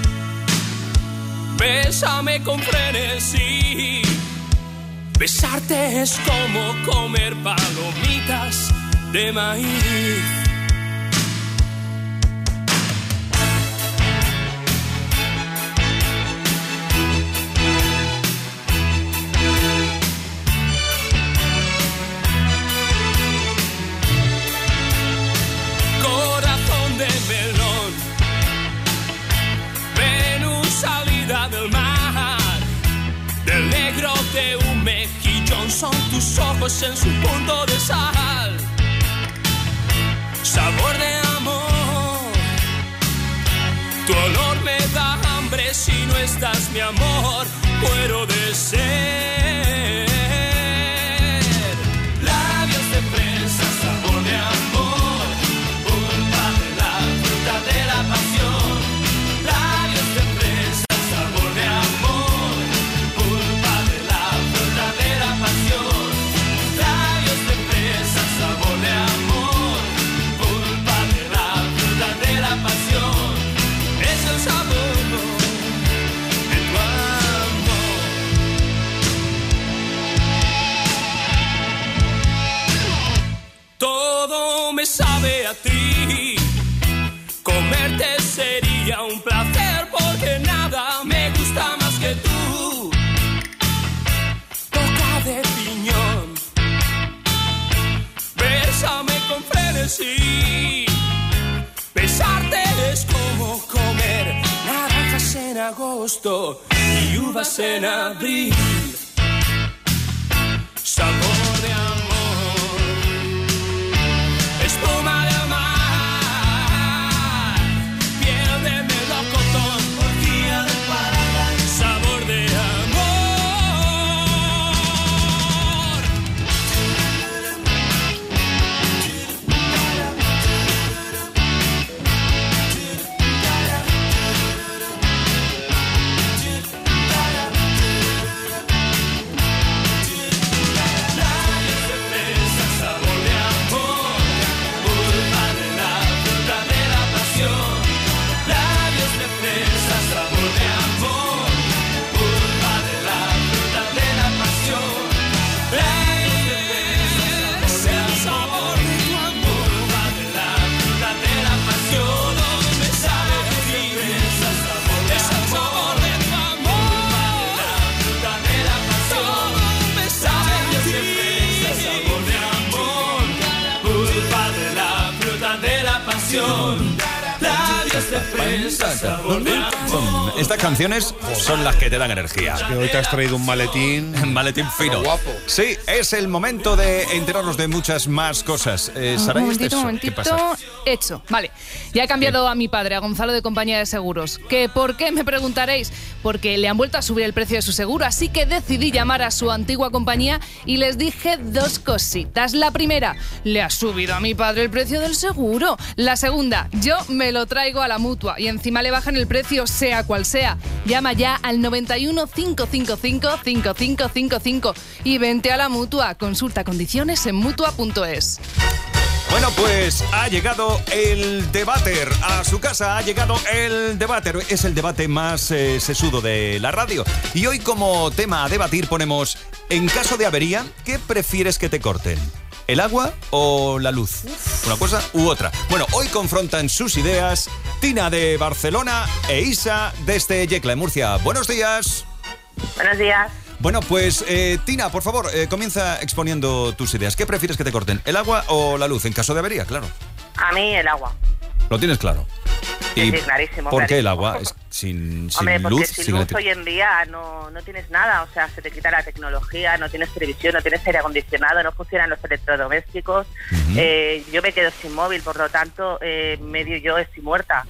Speaker 5: bésame con frenesí. Besarte es como comer palomitas de maíz. Corazón de melón, Venus salida del mar, del negro de un mejillón son tus ojos en su punto de sal. Sabor de amor, tu olor me da hambre si no estás, mi amor, muero de sed. Labios de fresa, sabor de amor, pulpa de la fruta de la pasión. Labios de fresa, sabor de amor, pulpa de la fruta de la pasión. Labios de fresa, sabor de amor, pulpa de la fruta de la pasión. Es el sabor de tu amor. Todo me sabe a ti. Comerte sería un placer porque nada me gusta más que tú. Boca de piñón, bésame con frenesí. Besarte es como comer naranjas en agosto y uvas en abril. Sabor de amor, espuma de mar, piel de melocotón, orgía de parada, sabor de amor.
Speaker 3: Estas canciones son las que te dan energía.
Speaker 7: Que hoy te has traído un maletín.
Speaker 3: Un maletín fino.
Speaker 7: Guapo.
Speaker 3: Sí, es el momento de enterarnos de muchas más cosas. Saray,
Speaker 6: Un momentito.
Speaker 3: ¿Qué pasa?
Speaker 6: Hecho. Vale. Ya he cambiado a mi padre, a Gonzalo de Compañía de Seguros. ¿Que por qué? Me preguntaréis. Porque le han vuelto a subir el precio de su seguro, así que decidí llamar a su antigua compañía y les dije dos cositas. La primera, le ha subido a mi padre el precio del seguro. La segunda, yo me lo traigo a la Mutua y encima le bajan el precio sea cual sea. Llama ya al 91 555 5555 y vente a la Mutua. Consulta condiciones en Mutua.es.
Speaker 3: Bueno, pues ha llegado el debater. A su casa ha llegado el debater. Es el debate más sesudo de la radio. Y hoy como tema a debatir ponemos, en caso de avería, ¿qué prefieres que te corten? ¿El agua o la luz? Una cosa u otra. Bueno, hoy confrontan sus ideas Tina de Barcelona e Isa desde Yecla, en Murcia. Buenos días.
Speaker 4: Buenos días.
Speaker 3: Bueno, pues Tina, por favor, comienza exponiendo tus ideas. ¿Qué prefieres que te corten? ¿El agua o la luz? En caso de avería, claro.
Speaker 4: A mí el agua.
Speaker 3: ¿Lo tienes claro?
Speaker 4: Sí, clarísimo.
Speaker 3: ¿Por qué el
Speaker 4: clarísimo.
Speaker 3: agua? Sin
Speaker 4: Hombre, porque
Speaker 3: luz,
Speaker 4: sin
Speaker 3: sin
Speaker 4: luz
Speaker 3: electricidad.
Speaker 4: hoy en día no tienes nada, o sea, se te quita la tecnología, no tienes televisión, no tienes aire acondicionado, no funcionan los electrodomésticos. Yo me quedo sin móvil, por lo tanto, medio yo estoy muerta.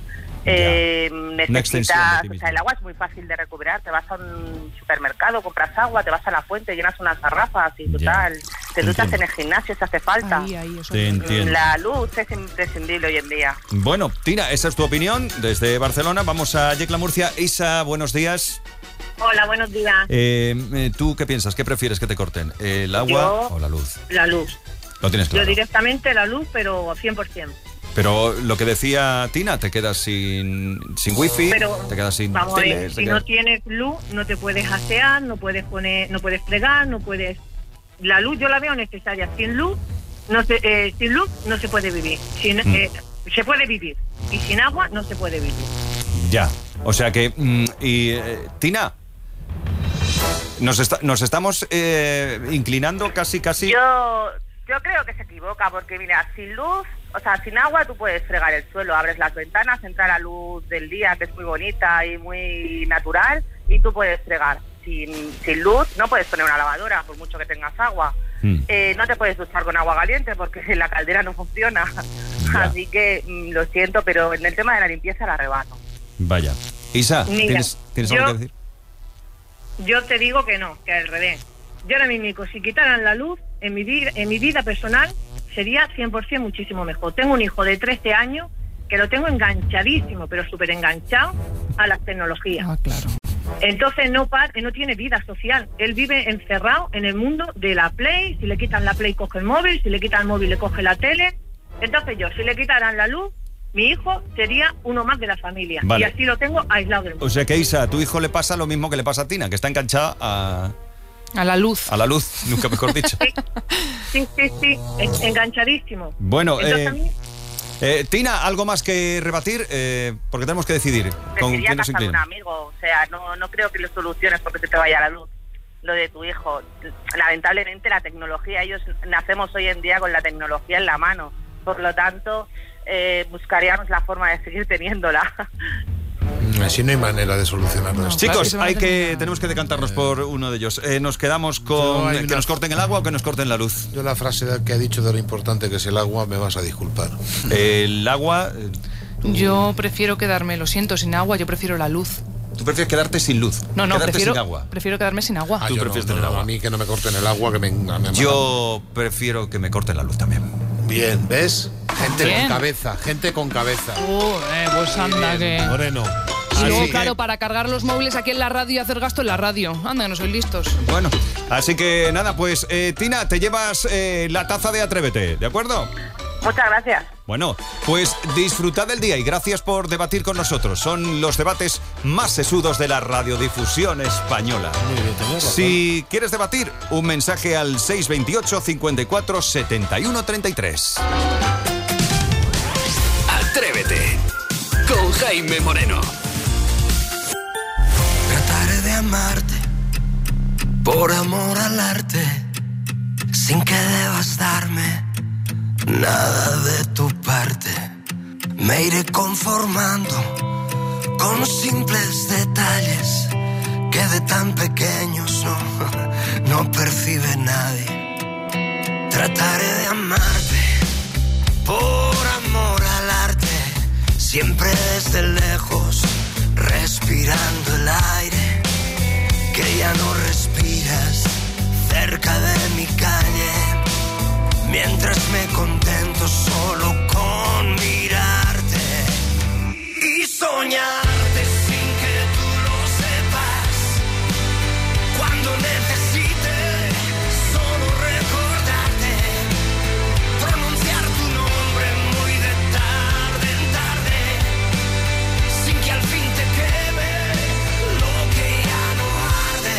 Speaker 4: Necesitas, o sea, el agua es muy fácil de recuperar. Te vas a un supermercado, compras agua, te vas a la fuente, llenas unas garrafas y total, te duchas en el gimnasio si hace falta.
Speaker 3: Te entiendo.
Speaker 4: La luz es imprescindible hoy en día.
Speaker 3: Bueno, Tina, esa es tu opinión desde Barcelona. Vamos a Yecla, Murcia. Isa, buenos días.
Speaker 8: Hola, buenos días.
Speaker 3: ¿Tú qué piensas? ¿Qué prefieres que te corten? ¿El agua o la luz?
Speaker 8: La luz.
Speaker 3: Lo tienes claro.
Speaker 8: Yo directamente la luz, pero 100%.
Speaker 3: Pero lo que decía Tina, te quedas sin wifi,
Speaker 8: Pero,
Speaker 3: te quedas sin
Speaker 8: vamos a ver,
Speaker 3: tele,
Speaker 8: si no tienes luz, no te puedes asear, no puedes fregar, no puedes... La luz yo la veo necesaria. Sin luz no se puede vivir. Se puede vivir. Y sin agua no se puede vivir.
Speaker 3: Ya, o sea que... Tina, nos estamos inclinando casi...
Speaker 4: Yo creo que se equivoca, porque mira, sin luz, o sea, sin agua tú puedes fregar el suelo, abres las ventanas, entra la luz del día, que es muy bonita y muy natural, y tú puedes fregar. Sin luz no puedes poner una lavadora, por mucho que tengas agua. No te puedes duchar con agua caliente porque la caldera no funciona. Así que lo siento, pero en el tema de la limpieza la arrebato.
Speaker 3: Vaya. Isa,
Speaker 8: Mira,
Speaker 3: ¿tienes algo que decir?
Speaker 8: Yo te digo que no, que al revés. Yo ahora mismo, si quitaran la luz, en mi vida personal sería 100% muchísimo mejor. Tengo un hijo de 13 años que lo tengo enganchadísimo, pero súper enganchado a las tecnologías.
Speaker 6: Ah, claro.
Speaker 8: Entonces no tiene vida social. Él vive encerrado en el mundo de la Play. Si le quitan la Play, coge el móvil. Si le quitan el móvil, le coge la tele. Entonces si le quitaran la luz, mi hijo sería uno más de la familia.
Speaker 3: Vale.
Speaker 8: Y así lo tengo aislado del mundo.
Speaker 3: O sea que Isa, a tu hijo le pasa lo mismo que le pasa a Tina, que está enganchada
Speaker 6: a la luz.
Speaker 3: A la luz, nunca mejor dicho.
Speaker 8: Sí, enganchadísimo.
Speaker 3: Bueno,
Speaker 8: entonces, a mí,
Speaker 3: Tina, ¿algo más que rebatir? Porque tenemos que decidir con
Speaker 4: Preferiría
Speaker 3: quién nos
Speaker 4: casar un
Speaker 3: inclina.
Speaker 4: amigo, o sea, no creo que lo soluciones porque se te vaya la luz. Lo de tu hijo, lamentablemente la tecnología, ellos nacemos hoy en día con la tecnología en la mano, por lo tanto buscaríamos la forma de seguir teniéndola.
Speaker 7: Así no hay manera de solucionarlo.
Speaker 3: Chicos, tenemos que decantarnos por uno de ellos. Nos quedamos con que nos corten el agua o que nos corten la luz.
Speaker 7: Yo la frase que ha dicho de lo importante que es el agua, me vas a disculpar.
Speaker 3: El agua...
Speaker 6: Yo prefiero quedarme, lo siento, sin agua, yo prefiero la luz.
Speaker 3: ¿Tú prefieres quedarte sin luz?
Speaker 6: No,
Speaker 3: quedarte sin agua.
Speaker 6: Prefiero quedarme sin agua.
Speaker 3: Tú prefieres tener agua.
Speaker 7: A mí que no me corten el agua, que me
Speaker 3: Yo prefiero que me corten la luz también.
Speaker 7: Bien, ¿ves? Gente
Speaker 6: Bien.
Speaker 7: con cabeza.
Speaker 6: Pues anda que...
Speaker 7: Moreno.
Speaker 6: Y luego,
Speaker 3: Así
Speaker 6: claro,
Speaker 3: que-
Speaker 6: para cargar los móviles aquí en la radio y hacer gasto en la radio. Anda, que no sois listos.
Speaker 3: Bueno, así que nada, pues Tina, te llevas la taza de Atrévete, ¿de acuerdo?
Speaker 4: Muchas gracias.
Speaker 3: Bueno, pues disfrutad del día y gracias por debatir con nosotros. Son los debates más sesudos de la radiodifusión española.
Speaker 7: Muy bien, tenés razón.
Speaker 3: Si quieres debatir, un mensaje al 628 54 71 33.
Speaker 14: Atrévete con Jaime Moreno.
Speaker 9: Trataré de amarte por amor al arte, sin que debas darme nada de tu parte. Me iré conformando con simples detalles que de tan pequeños no percibe nadie. Trataré de amarte por amor al arte, siempre desde lejos, respirando el aire que ya no respiras cerca de mi calle, mientras me contento solo con mirarte y soñarte sin que tú lo sepas. Cuando necesite solo recordarte, pronunciar tu nombre muy de tarde en tarde, sin que al fin te queme lo que ya no arde.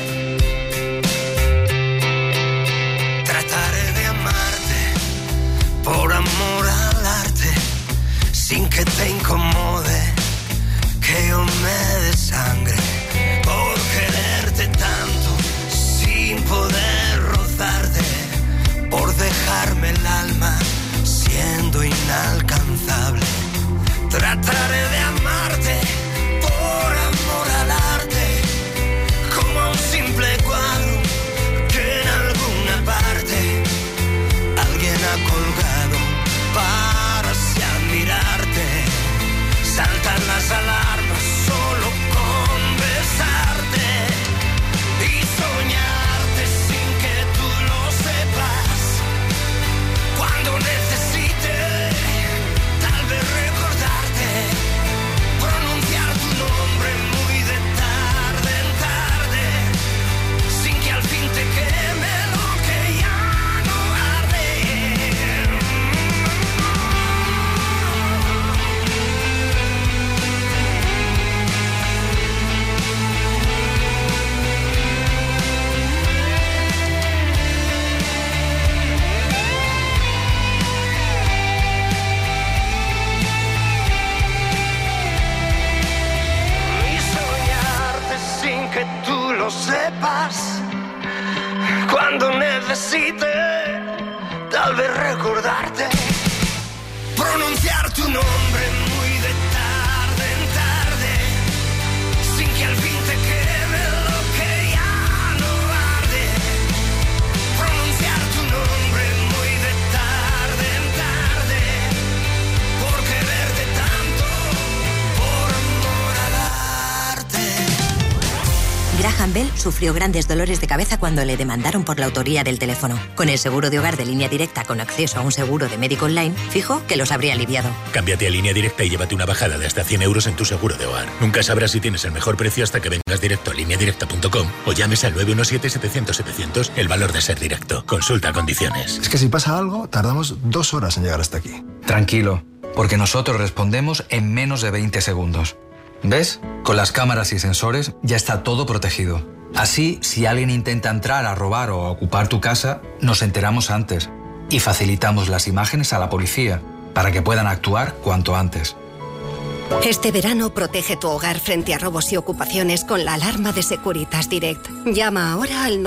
Speaker 9: Trataré de amarte por amor al arte, sin que te incomode que yo me desangre por quererte tanto, sin poder rozarte, por dejarme el alma siendo inalcanzable. Trataré de amarte por amor al arte, como a un simple cuadro que en alguna parte alguien ha colgado para así admirarte. Saltan las alarmas solo con besarte y soñarte sin que tú lo sepas. Cuando necesite tal vez recordarte, pronunciar tu nombre muy de tarde en tarde, sin que al fin te queme lo que ya no arde. Y soñarte sin que tú lo sepas. Cuando necesite tal vez recordarte, pronunciar tu nombre muy de tarde en tarde, sin que al fin te queme lo que ya no arde. Pronunciar tu nombre muy de tarde en tarde, por quererte tanto, por amor al arte.
Speaker 10: Graham Bell sufrió grandes dolores de cabeza cuando le demandaron por la autoría del teléfono. Con el seguro de hogar de Línea Directa con acceso a un seguro de médico online, fijo que los habría aliviado.
Speaker 11: Cámbiate a Línea Directa y llévate una bajada de hasta 100 euros en tu seguro de hogar. Nunca sabrás si tienes el mejor precio hasta que vengas directo a lineadirecta.com o llames al 917-700-700, el valor de ser directo. Consulta condiciones.
Speaker 19: Es que si pasa algo, tardamos 2 horas en llegar hasta aquí.
Speaker 20: Tranquilo, porque nosotros respondemos en menos de 20 segundos. ¿Ves? Con las cámaras y sensores ya está todo protegido. Así, si alguien intenta entrar a robar o a ocupar tu casa, nos enteramos antes y facilitamos las imágenes a la policía para que puedan actuar cuanto antes.
Speaker 21: Este verano protege tu hogar frente a robos y ocupaciones con la alarma de Securitas Direct. Llama ahora al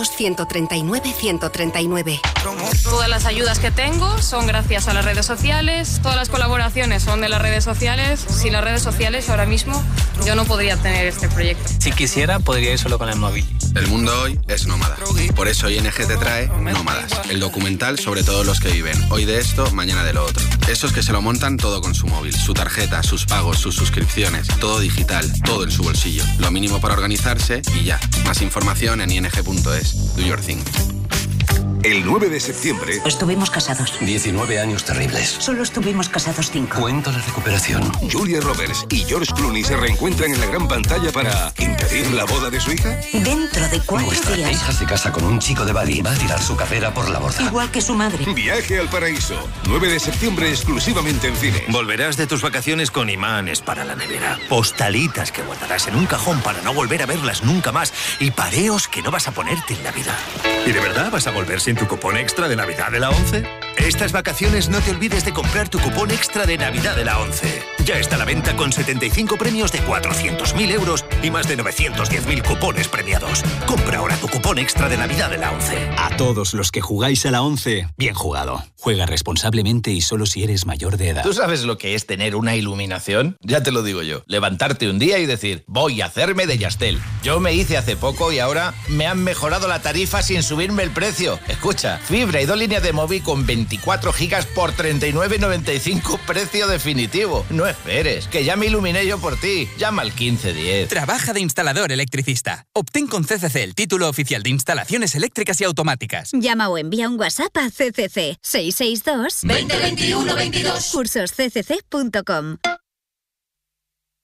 Speaker 21: 900-139-139.
Speaker 12: Todas las ayudas que tengo son gracias a las redes sociales, todas las colaboraciones son de las redes sociales. Sin las redes sociales ahora mismo yo no podría tener este proyecto.
Speaker 13: Si quisiera, podría ir solo con el móvil.
Speaker 16: El mundo hoy es nómada. Por eso ING te trae Nómadas, el documental sobre todos los que viven hoy de esto, mañana de lo otro. Esos que se lo montan todo con su móvil, su tarjeta, sus pagos, sus suscripciones, todo digital, todo en su bolsillo. Lo mínimo para organizarse y ya. Más información en ing.es. Do your thing.
Speaker 17: El 9 de septiembre...
Speaker 27: Estuvimos casados.
Speaker 17: 19 años terribles.
Speaker 27: Solo estuvimos casados 5.
Speaker 17: Cuento la recuperación. Julia Roberts y George Clooney se reencuentran en la gran pantalla para impedir la boda de su hija.
Speaker 27: Dentro de 4
Speaker 17: Nuestra
Speaker 27: días.
Speaker 17: hija se casa con un chico de Bali. Va a tirar su carrera por la borda.
Speaker 27: Igual que su madre.
Speaker 17: Viaje al paraíso. 9 de septiembre exclusivamente en cine.
Speaker 28: Volverás de tus vacaciones con imanes para la nevera, postalitas que guardarás en un cajón para no volver a verlas nunca más y pareos que no vas a ponerte en Navidad.
Speaker 11: ¿Y de verdad vas a volver sin tu cupón extra de Navidad de la 11?
Speaker 28: Estas vacaciones no te olvides de comprar tu cupón extra de Navidad de la 11. Ya está a la venta con 75 premios de 400.000 euros y más de 910.000 cupones premiados. Compra ahora tu cupón extra de Navidad de la 11.
Speaker 2: A todos los que jugáis a la 11, bien jugado. Juega responsablemente y solo si eres mayor de edad.
Speaker 15: ¿Tú sabes lo que es tener una iluminación? Ya te lo digo yo. Levantarte un día y decir, voy a hacerme de Yastel. Yo me hice hace poco y ahora me han mejorado la tarifa sin subirme el precio. Escucha, fibra y 2 líneas de móvil con 24 gigas por 39,95 precio definitivo. No esperes, que ya me iluminé yo por ti. Llama al 1510.
Speaker 18: Trabaja de instalador electricista. Obtén con CCC el título oficial de instalaciones eléctricas y automáticas.
Speaker 22: Llama o envía un WhatsApp a CCC 662
Speaker 5: 20 21 22.
Speaker 22: cursosccc.com.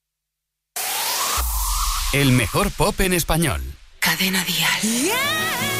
Speaker 14: El mejor pop en español.
Speaker 27: Cadena Dial.